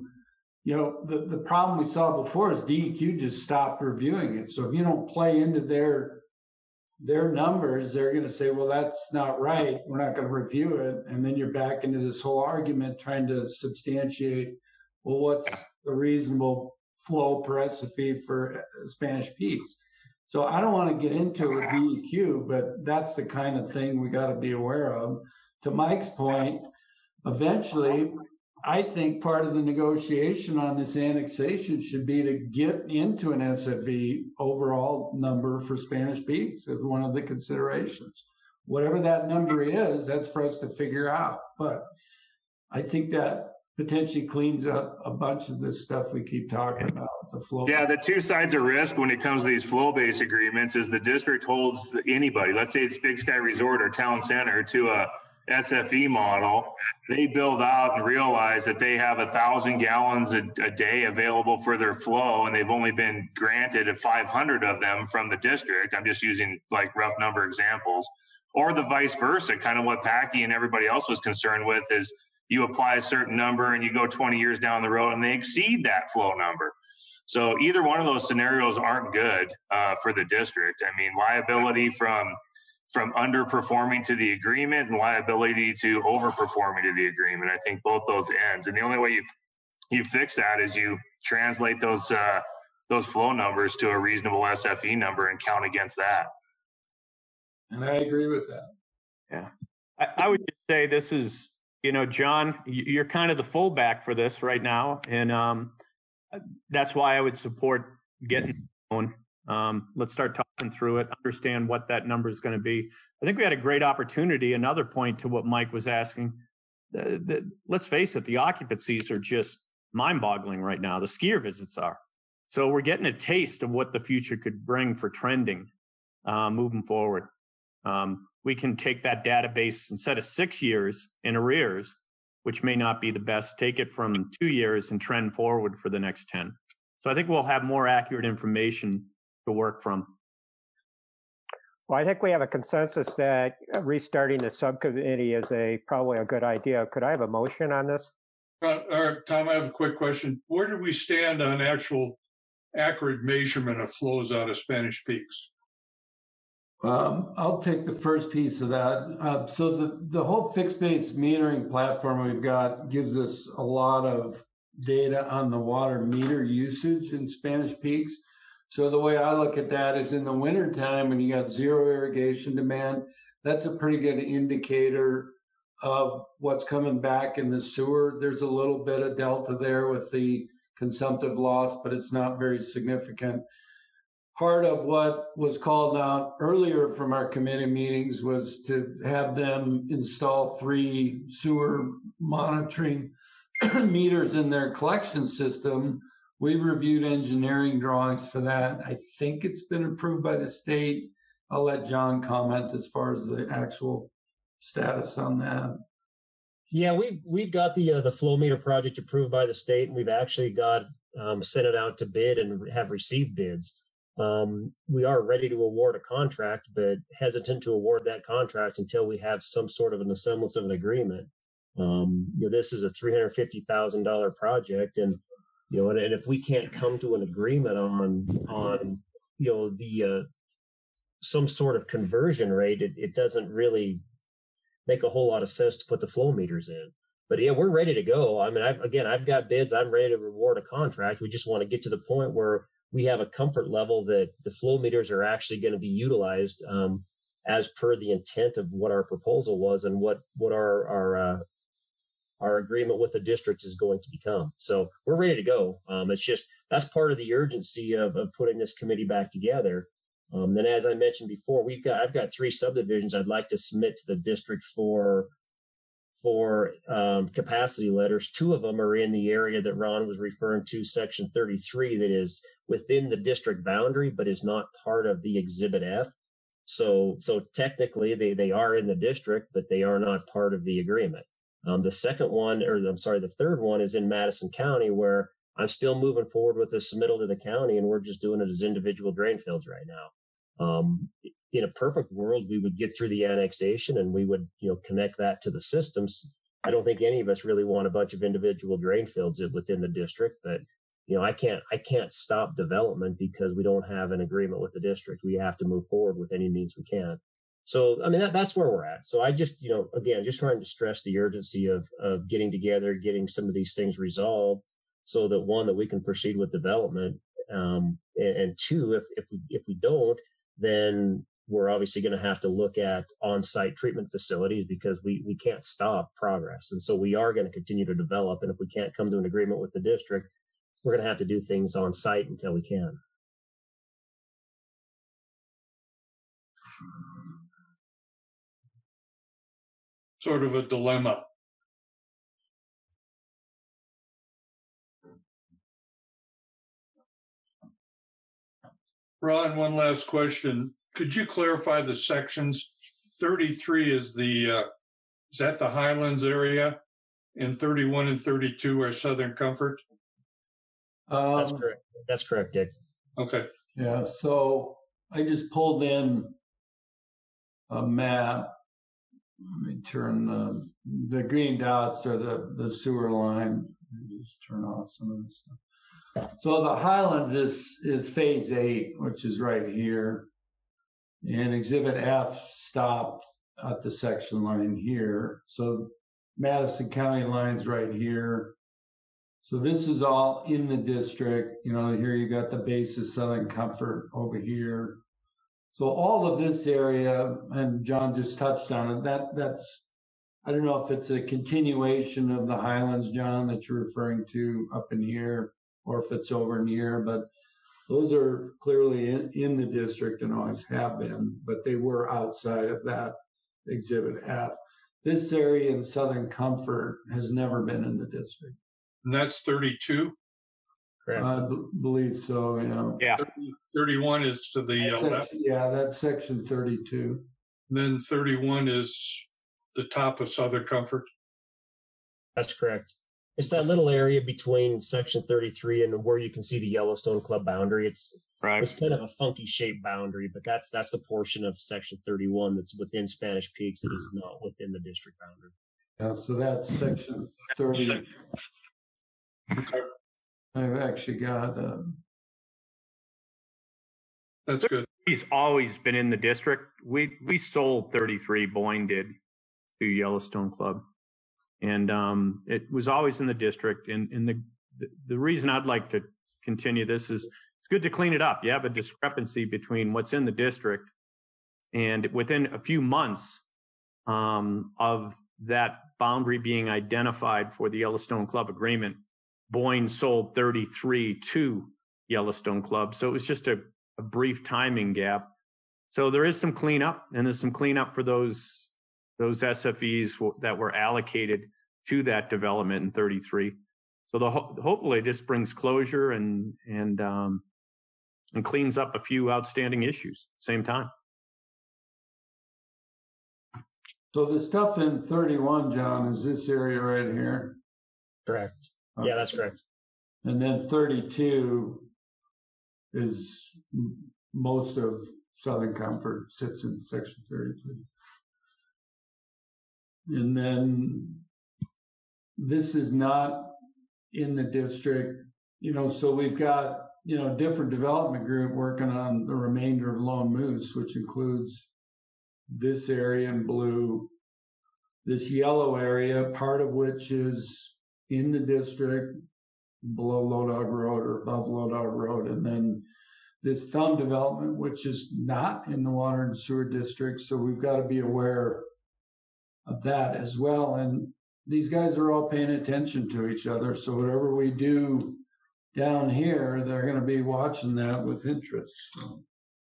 the problem we saw before is DEQ just stopped reviewing it. So if you don't play into their numbers, they're going to say, well, that's not right. We're not going to review it. And then you're back into this whole argument trying to substantiate, well, what's a reasonable flow per SFE for Spanish Peaks? So I don't want to get into it with DEQ, but that's the kind of thing we got to be aware of. To Mike's point, eventually, I think part of the negotiation on this annexation should be to get into an SFE overall number for Spanish Peaks as one of the considerations. Whatever that number is, that's for us to figure out. But I think that potentially cleans up a bunch of this stuff we keep talking about, the flow. Yeah, the two sides of risk when it comes to these flow-based agreements is the district holds anybody, let's say it's Big Sky Resort or Town Center, to a SFE model. They build out and realize that they have 1,000 gallons a day available for their flow, and they've only been granted 500 of them from the district. I'm just using like rough number examples. Or the vice versa, kind of what Packy and everybody else was concerned with is you apply a certain number and you go 20 years down the road and they exceed that flow number. So either one of those scenarios aren't good for the district. I mean, liability from underperforming to the agreement and liability to overperforming to the agreement. I think both those ends. And the only way you fix that is you translate those flow numbers to a reasonable SFE number and count against that. And I agree with that. Yeah. I would just say this is, John, you're kind of the fullback for this right now. And that's why I would support getting going. Let's start talking through it, understand what that number is going to be. I think we had a great opportunity. Another point to what Mike was asking, let's face it, the occupancies are just mind-boggling right now. The skier visits are. So we're getting a taste of what the future could bring for trending moving forward. We can take that database instead of 6 years in arrears, which may not be the best, take it from 2 years and trend forward for the next 10. So I think we'll have more accurate information to work from. Well, I think we have a consensus that restarting the subcommittee is probably a good idea. Could I have a motion on this? Tom, I have a quick question. Where do we stand on actual accurate measurement of flows out of Spanish Peaks? I'll take the first piece of that. So the whole fixed-base metering platform we've got gives us a lot of data on the water meter usage in Spanish Peaks. So the way I look at that is in the wintertime when you got zero irrigation demand, that's a pretty good indicator of what's coming back in the sewer. There's a little bit of delta there with the consumptive loss, but it's not very significant. Part of what was called out earlier from our committee meetings was to have them install 3 sewer monitoring meters in their collection system. We've reviewed engineering drawings for that. I think it's been approved by the state. I'll let John comment as far as the actual status on that. Yeah, we've got the flow meter project approved by the state, and we've actually got sent it out to bid and have received bids. We are ready to award a contract, but hesitant to award that contract until we have some sort of an semblance of an agreement. This is a $350,000 project, and and if we can't come to an agreement on the some sort of conversion rate, it doesn't really make a whole lot of sense to put the flow meters in. But yeah, we're ready to go. I mean, I've got bids. I'm ready to award a contract. We just want to get to the point where we have a comfort level that the flow meters are actually going to be utilized as per the intent of what our proposal was and what our agreement with the district is going to become. So we're ready to go. It's just, that's part of the urgency of putting this committee back together. Then, as I mentioned before, I've got 3 subdivisions I'd like to submit to the district for capacity letters. 2 of them are in the area that Ron was referring to, section 33, that is within the district boundary, but is not part of the Exhibit F. So technically they are in the district, but they are not part of the agreement. The third one is in Madison County, where I'm still moving forward with the submittal to the county, and we're just doing it as individual drain fields right now. In a perfect world, we would get through the annexation and we would, connect that to the systems. I don't think any of us really want a bunch of individual drain fields within the district, but I can't stop development because we don't have an agreement with the district. We have to move forward with any means we can. So, I mean, that's where we're at. So I just, again, just trying to stress the urgency of getting together, getting some of these things resolved so that, 1, that we can proceed with development. And 2, if we don't, then we're obviously going to have to look at on-site treatment facilities because we can't stop progress. And so we are going to continue to develop. And if we can't come to an agreement with the district, we're going to have to do things on site until we can. Sort of a dilemma. Ron, one last question. Could you clarify the sections? 33 is is that the Highlands area? And 31 and 32 are Southern Comfort? That's correct. That's correct, Dick. Okay. Yeah, so I just pulled in a map. Let me turn the green dots are the sewer line. Let me just turn off some of this stuff. So the Highlands is phase 8, which is right here. And Exhibit F stopped at the section line here. So Madison County line's right here. So this is all in the district. Here you got the base of Southern Comfort over here. So all of this area, and John just touched on it, that's, I don't know if it's a continuation of the Highlands, John, that you're referring to up in here, or if it's over in here, but those are clearly in the district and always have been, but they were outside of that Exhibit F. This area in Southern Comfort has never been in the district. And that's 32? Correct. I believe so, Yeah. 31 is to the left. Yeah, that's section 32. And then 31 is the top of Southern Comfort. That's correct. It's that little area between section 33 and where you can see the Yellowstone Club boundary. It's kind of a funky shaped boundary, but that's the portion of section 31 that's within Spanish Peaks that is not within the district boundary. Yeah, so that's section 30. I've actually got. That's good. He's always been in the district. We sold 33. Boyne did to Yellowstone Club, and it was always in the district. And the reason I'd like to continue this is it's good to clean it up. You have a discrepancy between what's in the district, and within a few months of that boundary being identified for the Yellowstone Club agreement, Boyne sold 33 to Yellowstone Club. So it was just a brief timing gap. So there is some cleanup, and there's some cleanup for those SFEs that were allocated to that development in 33. So hopefully this brings closure and cleans up a few outstanding issues at the same time. So the stuff in 31, John, is this area right here? Correct. Yeah, that's correct. And then 32 is most of Southern Comfort sits in section 32. And then this is not in the district, so we've got, different development group working on the remainder of Lone Moose, which includes this area in blue, this yellow area, part of which is in the district below Low Dog Road or above Low Dog Road, and then this Thumb development, which is not in the water and sewer district. So we've got to be aware of that as well. And these guys are all paying attention to each other. So whatever we do down here, they're going to be watching that with interest. So.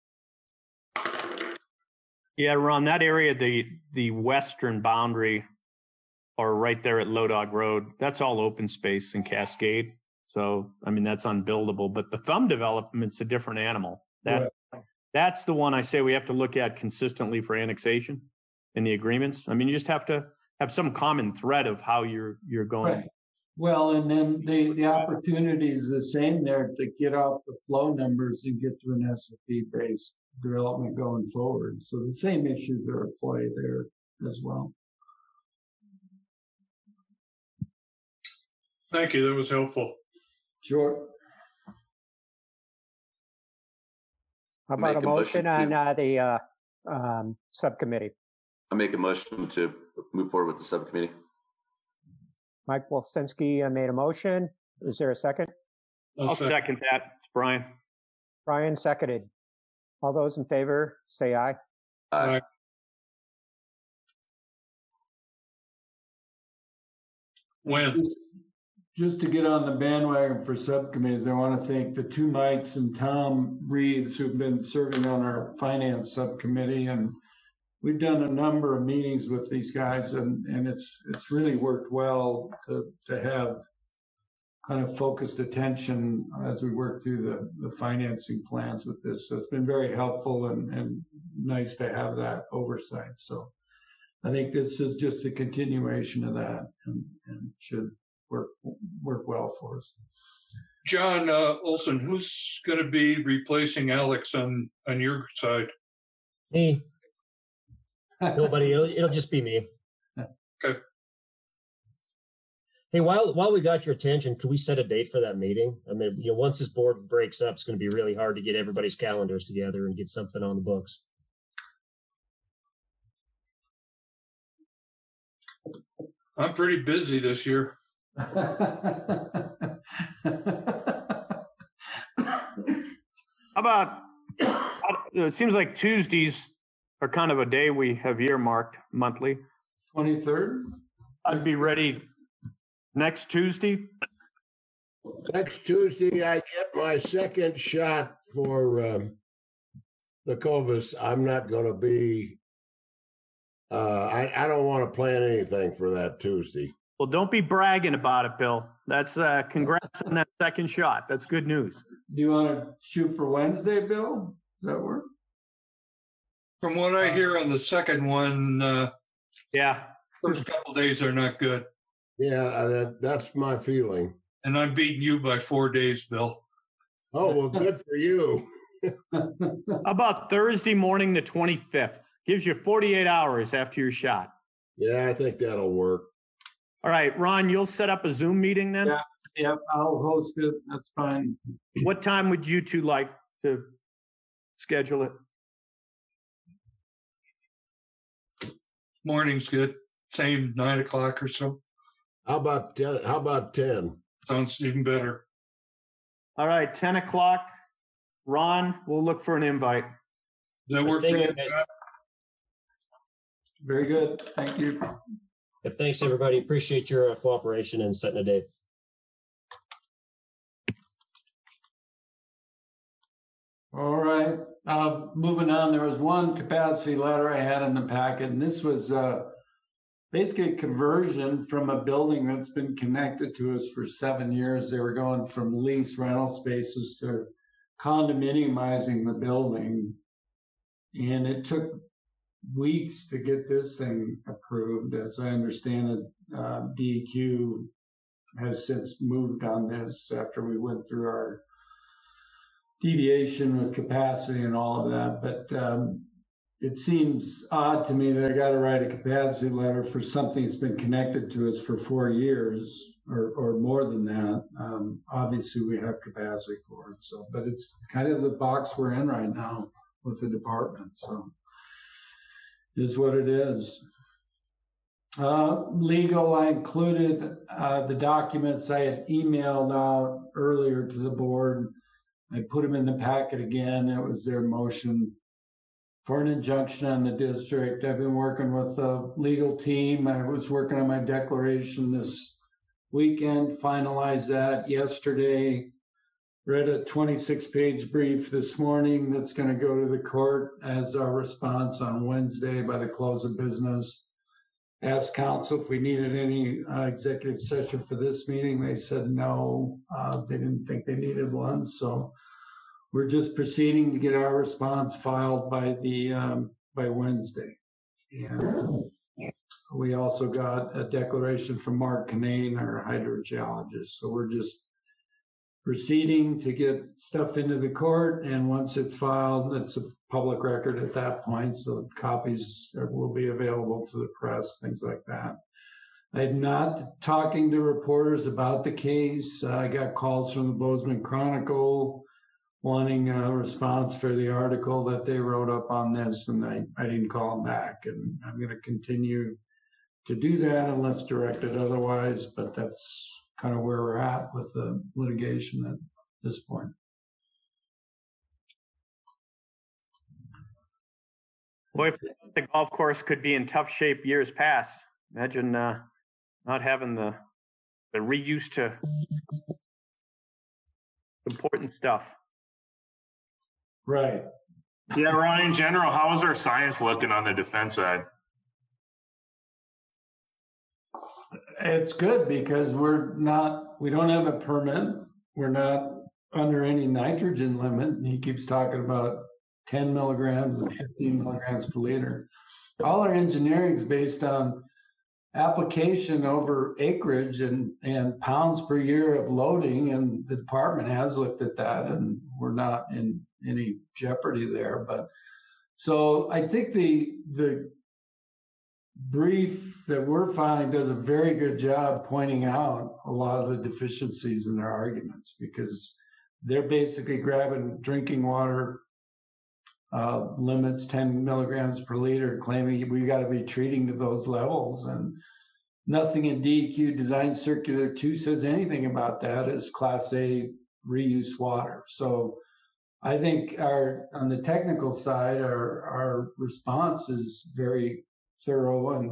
Yeah, Ron, that area, the western boundary, or right there at Low Dog Road, that's all open space and Cascade. So, I mean, that's unbuildable. But the Thumb development's a different animal. That's the one I say we have to look at consistently for annexation in the agreements. I mean, you just have to have some common thread of how you're going. Right. Well, and then the opportunity is the same there to get off the flow numbers and get to an SFE-based development going forward. So the same issues are at play there as well. Thank you. That was helpful. Sure. How about a motion on the subcommittee? I make a motion to move forward with the subcommittee. Mike Wolstinski made a motion. Is there a second? I'll second that. It's Brian. Brian seconded. All those in favor, say aye. Aye. When? Just to get on the bandwagon for subcommittees, I want to thank the two Mikes and Tom Reeves who've been serving on our finance subcommittee, and we've done a number of meetings with these guys, and it's really worked well to have kind of focused attention as we work through the financing plans with this. So it's been very helpful and nice to have that oversight. So I think this is just a continuation of that and should work well for us. John Olson, who's going to be replacing Alex on your side? Me. Nobody. It'll just be me. Okay. Hey, while we got your attention, could we set a date for that meeting? I mean, once this board breaks up, it's going to be really hard to get everybody's calendars together and get something on the books. I'm pretty busy this year. How about, it seems like Tuesdays are kind of a day we have earmarked monthly. 23rd? I'd be ready next Tuesday. Next Tuesday, I get my second shot for the COVID. I'm not going to be, I don't want to plan anything for that Tuesday. Well, don't be bragging about it, Bill. That's congrats on that second shot. That's good news. Do you want to shoot for Wednesday, Bill? Does that work? From what I hear on the second one, yeah, first couple days are not good. Yeah, that's my feeling. And I'm beating you by 4 days, Bill. Oh, well, good for you. How about Thursday morning, the 25th? Gives you 48 hours after your shot. Yeah, I think that'll work. All right, Ron, you'll set up a Zoom meeting then? Yeah, I'll host it. That's fine. What time would you two like to schedule it? Morning's good. Same 9 o'clock or so. How about 10? How about 10? Sounds even better. All right, 10 o'clock. Ron, we'll look for an invite. Does that work for you? Very good. Thank you. Thanks, everybody. Appreciate your cooperation and setting a date. All right. Moving on, there was one capacity letter I had in the packet, and this was basically a conversion from a building that's been connected to us for 7 years. They were going from lease rental spaces to condominiumizing the building. And it took weeks to get this thing approved. As I understand it, DEQ has since moved on this after we went through our deviation with capacity and all of that. But it seems odd to me that I got to write a capacity letter for something that's been connected to us for 4 years or more than that. Obviously, we have capacity for it. So, but it's kind of the box we're in right now with the department. So, it is what it is. Legal, I included the documents I had emailed out earlier to the board. I put them in the packet again. It was their motion for an injunction on the district. I've been working with the legal team. I was working on my declaration this weekend, finalized that yesterday. Read a 26-page brief this morning that's going to go to the court as our response on Wednesday by the close of business. Asked counsel if we needed any executive session for this meeting. They said no. They didn't think they needed one. So we're just proceeding to get our response filed by Wednesday. And we also got a declaration from Mark Kinane, our hydrogeologist. So we're just proceeding to get stuff into the court, and once it's filed, it's a public record at that point, so copies will be available to the press, things like that. I'm not talking to reporters about the case. I got calls from the Bozeman Chronicle wanting a response for the article that they wrote up on this, and I didn't call them back, and I'm going to continue to do that unless directed otherwise, but that's kind of where we're at with the litigation at this point. Boy, if the golf course could be in tough shape years past, imagine not having the reuse to important stuff. Right. Yeah, Ron, in general, how is our science looking on the defense side? It's good because we don't have a permit. We're not under any nitrogen limit. And he keeps talking about 10 milligrams and 15 milligrams per liter. All our engineering is based on application over acreage and pounds per year of loading. And the department has looked at that, and we're not in any jeopardy there. But so I think the brief that we're filing does a very good job pointing out a lot of the deficiencies in their arguments, because they're basically grabbing drinking water limits 10 milligrams per liter, claiming we got to be treating to those levels, and nothing in DEQ Design Circular 2 says anything about that as Class A reuse water. So I think on the technical side, our response is very thorough and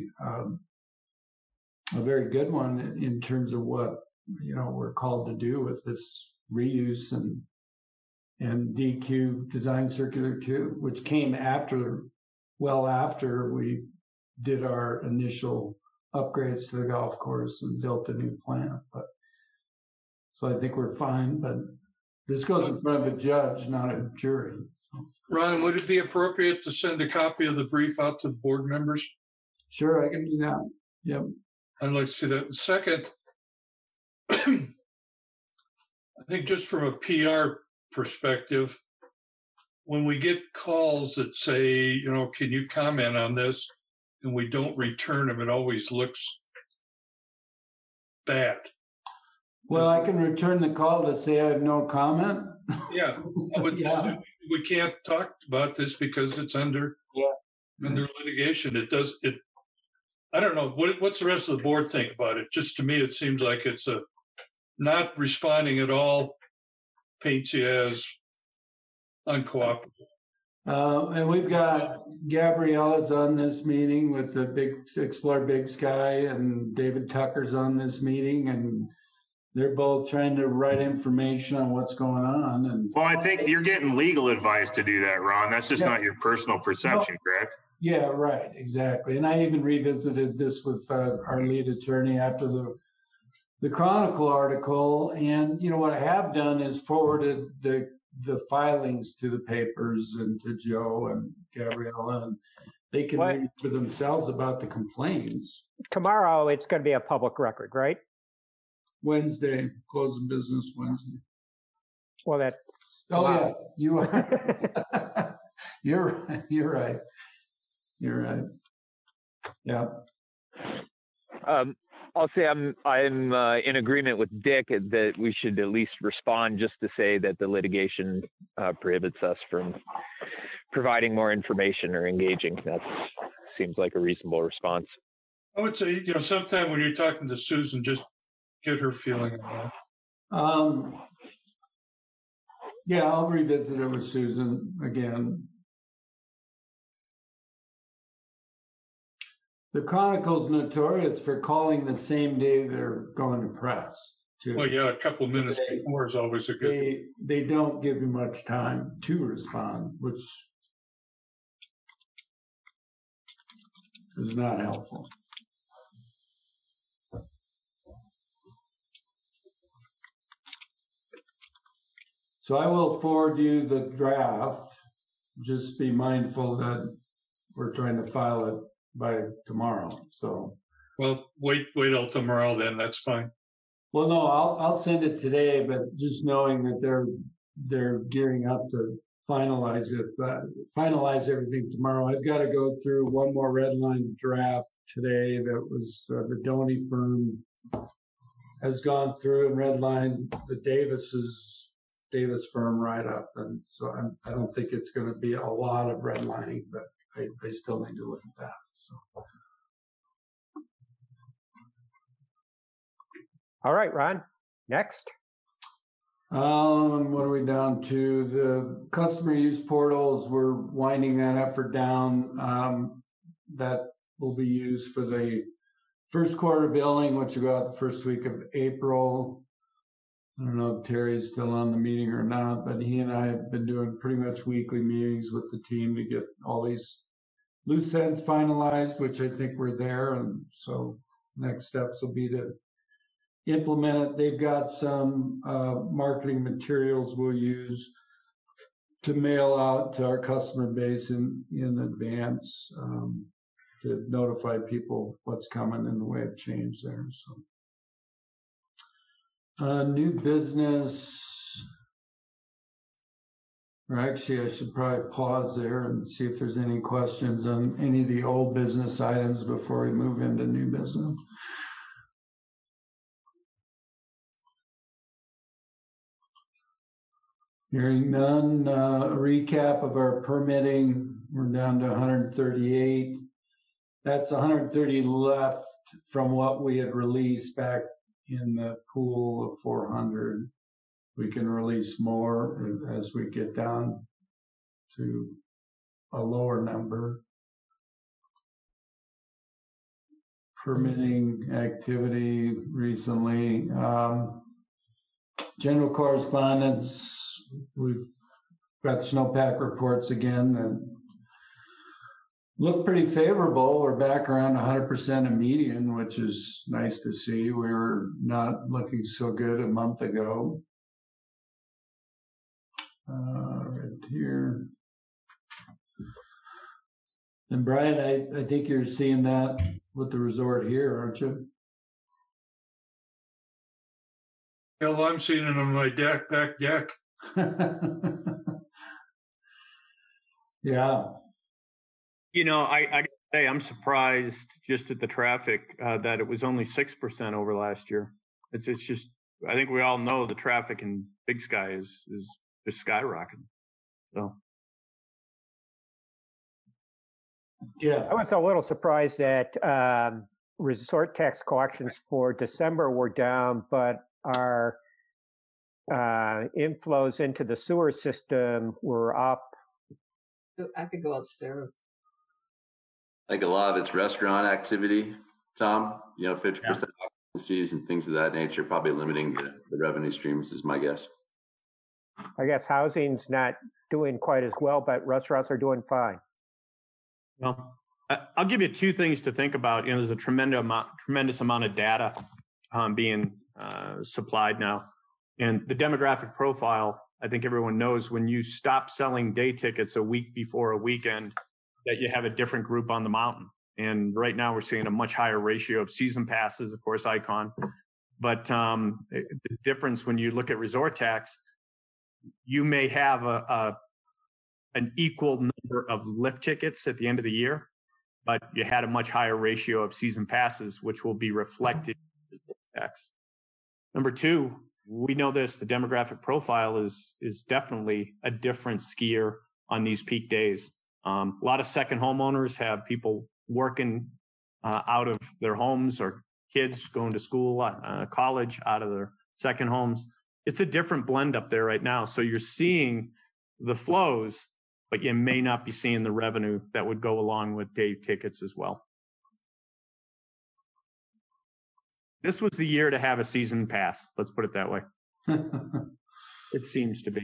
a very good one in terms of what we're called to do with this reuse and DEQ Design Circular 2, which came well after we did our initial upgrades to the golf course and built a new plant. But so I think we're fine, but this goes in front of a judge, not a jury. So. Ron, would it be appropriate to send a copy of the brief out to the board members? Sure, I can do that. Yep. I'd like to see that. Second, I think just from a PR perspective, when we get calls that say, can you comment on this, and we don't return them, it always looks bad. Well, I can return the call to say I have no comment. Yeah, we can't talk about this because it's under litigation. I don't know. What's the rest of the board think about it? Just to me, it seems like it's not responding at all paints you as uncooperative. And we've got Gabriella's on this meeting with the Explore Big Sky, and David Tucker's on this meeting, and they're both trying to write information on what's going on. And Well, I think you're getting legal advice to do that, Ron. That's just Yeah. not your personal perception, correct? yeah, right, exactly. And I even revisited this with our lead attorney after the Chronicle article. And, what I have done is forwarded the filings to the papers and to Joe and Gabriella, and they can What? read for themselves about the complaints. Tomorrow, it's going to be a public record, right? Wednesday, closing business Wednesday. Well, that's Oh, yeah, tomorrow. you are. You're right. You're right. Yeah. I'll say I'm in agreement with Dick that we should at least respond just to say that the litigation prohibits us from providing more information or engaging. That seems like a reasonable response. I would say, sometime when you're talking to Susan, just get her feeling on that. Yeah, I'll revisit it with Susan again. The Chronicle's notorious for calling the same day they're going to press, too. Well, yeah, a couple of minutes before is always a good. They don't give you much time to respond, which is not helpful. So I will forward you the draft. Just be mindful that we're trying to file it by tomorrow. So, Well, wait till tomorrow. Then that's fine. well, no, I'll send it today, but just knowing that they're gearing up to finalize it, finalize everything tomorrow. I've got to go through one more red line draft today. That was the Doney firm has gone through and redlined the Davis firm right up, and so I don't think it's going to be a lot of redlining, but I still need to look at that. So. All right, Ron, next. What are we down to? The customer use portals, we're winding that effort down. That will be used for the first quarter billing, which will go out the first week of April. I don't know if Terry's still on the meeting or not, but he and I have been doing pretty much weekly meetings with the team to get all these loose ends finalized, which I think we're there. And so next steps will be to implement it. They've got some marketing materials we'll use to mail out to our customer base in advance to notify people what's coming in the way of change there. So. New business, or actually I should probably pause there and see if there's any questions on any of the old business items before we move into new business. Hearing none, a recap of our permitting, we're down to 138. That's 130 left from what we had released back in the pool of 400. We can release more as we get down to a lower number. Permitting activity recently. General correspondence, we've got snowpack reports again that look pretty favorable. We're back around 100% of median, which is nice to see. We were not looking so good a month ago. Right here. And Brian, I think you're seeing that with the resort here, aren't you? Hell, I'm seeing it on my back deck. Yeah. I gotta say, I'm surprised just at the traffic that it was only 6% over last year. It's just, I think we all know the traffic in Big Sky is just skyrocketing. So. Yeah. I was a little surprised that resort tax collections for December were down, but our inflows into the sewer system were up. I could go upstairs. I think a lot of it's restaurant activity, Tom. 50% and things of that nature, probably limiting the revenue streams is my guess. I guess housing's not doing quite as well, but restaurants are doing fine. Well, I'll give you two things to think about. You know, there's a tremendous amount of data being supplied now. And the demographic profile, I think everyone knows when you stop selling day tickets a week before a weekend, that you have a different group on the mountain. And right now we're seeing a much higher ratio of season passes, of course, Icon. But the difference when you look at resort tax, you may have an equal number of lift tickets at the end of the year, but you had a much higher ratio of season passes, which will be reflected in the tax. Number two, we know this, the demographic profile is definitely a different skier on these peak days. A lot of second homeowners have people working out of their homes, or kids going to school, college out of their second homes. It's a different blend up there right now. So you're seeing the flows, but you may not be seeing the revenue that would go along with day tickets as well. This was the year to have a season pass. Let's put it that way. It seems to be.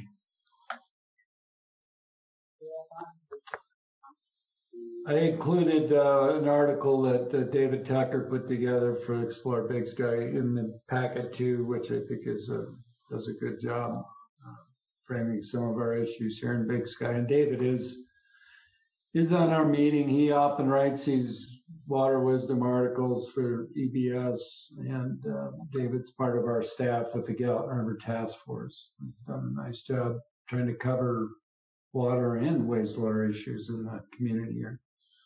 I included an article that David Tucker put together for Explore Big Sky in the packet too, which I think does a good job framing some of our issues here in Big Sky. And David is on our meeting. He often writes these water wisdom articles for EBS, and David's part of our staff with the Gallatin River Task Force. He's done a nice job trying to cover water and wastewater issues in that community here.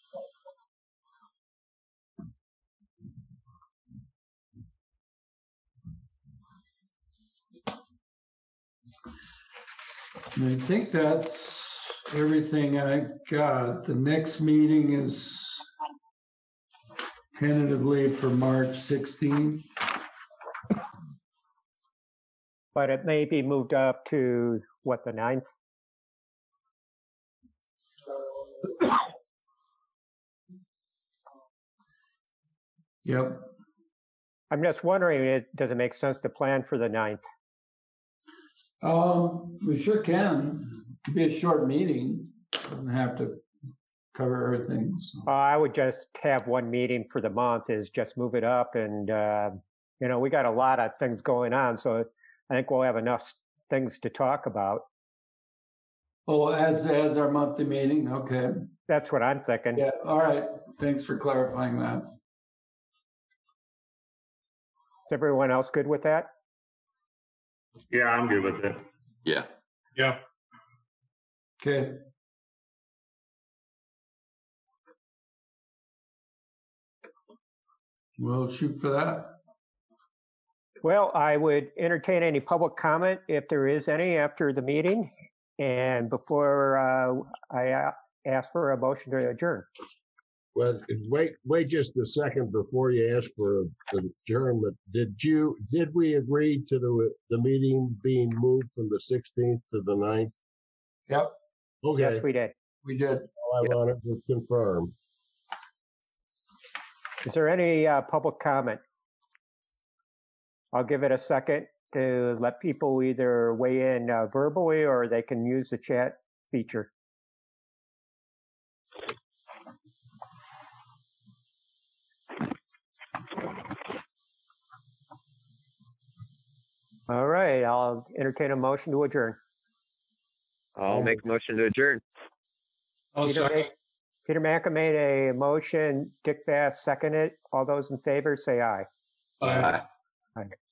And I think that's everything I got. The next meeting is tentatively for March 16th. But it may be moved up to, what, the 9th? Yep. I'm just wondering, does it make sense to plan for the 9th? We sure can. It could be a short meeting. Doesn't have to cover everything. So. I would just have one meeting for the month, is just move it up. And, you know, we got a lot of things going on, so I think we'll have enough things to talk about. Oh, as our monthly meeting? Okay. That's what I'm thinking. Yeah, all right. Thanks for clarifying that. Is everyone else good with that? Yeah, I'm good with it. Yeah. Yeah. Okay. We'll shoot for that. Well, I would entertain any public comment if there is any after the meeting, and before I ask for a motion to adjourn. Well, wait just a second before you ask for the adjournment. Did we agree to the meeting being moved from the 16th to the 9th? Yep. Okay. Yes, we did. We did. All I wanted to confirm. Is there any public comment? I'll give it a second to let people either weigh in verbally, or they can use the chat feature. All right, I'll entertain a motion to adjourn. I'll make a motion to adjourn. Peter Macka made a motion. Dick Bass seconded. All those in favor say aye. Aye. Aye.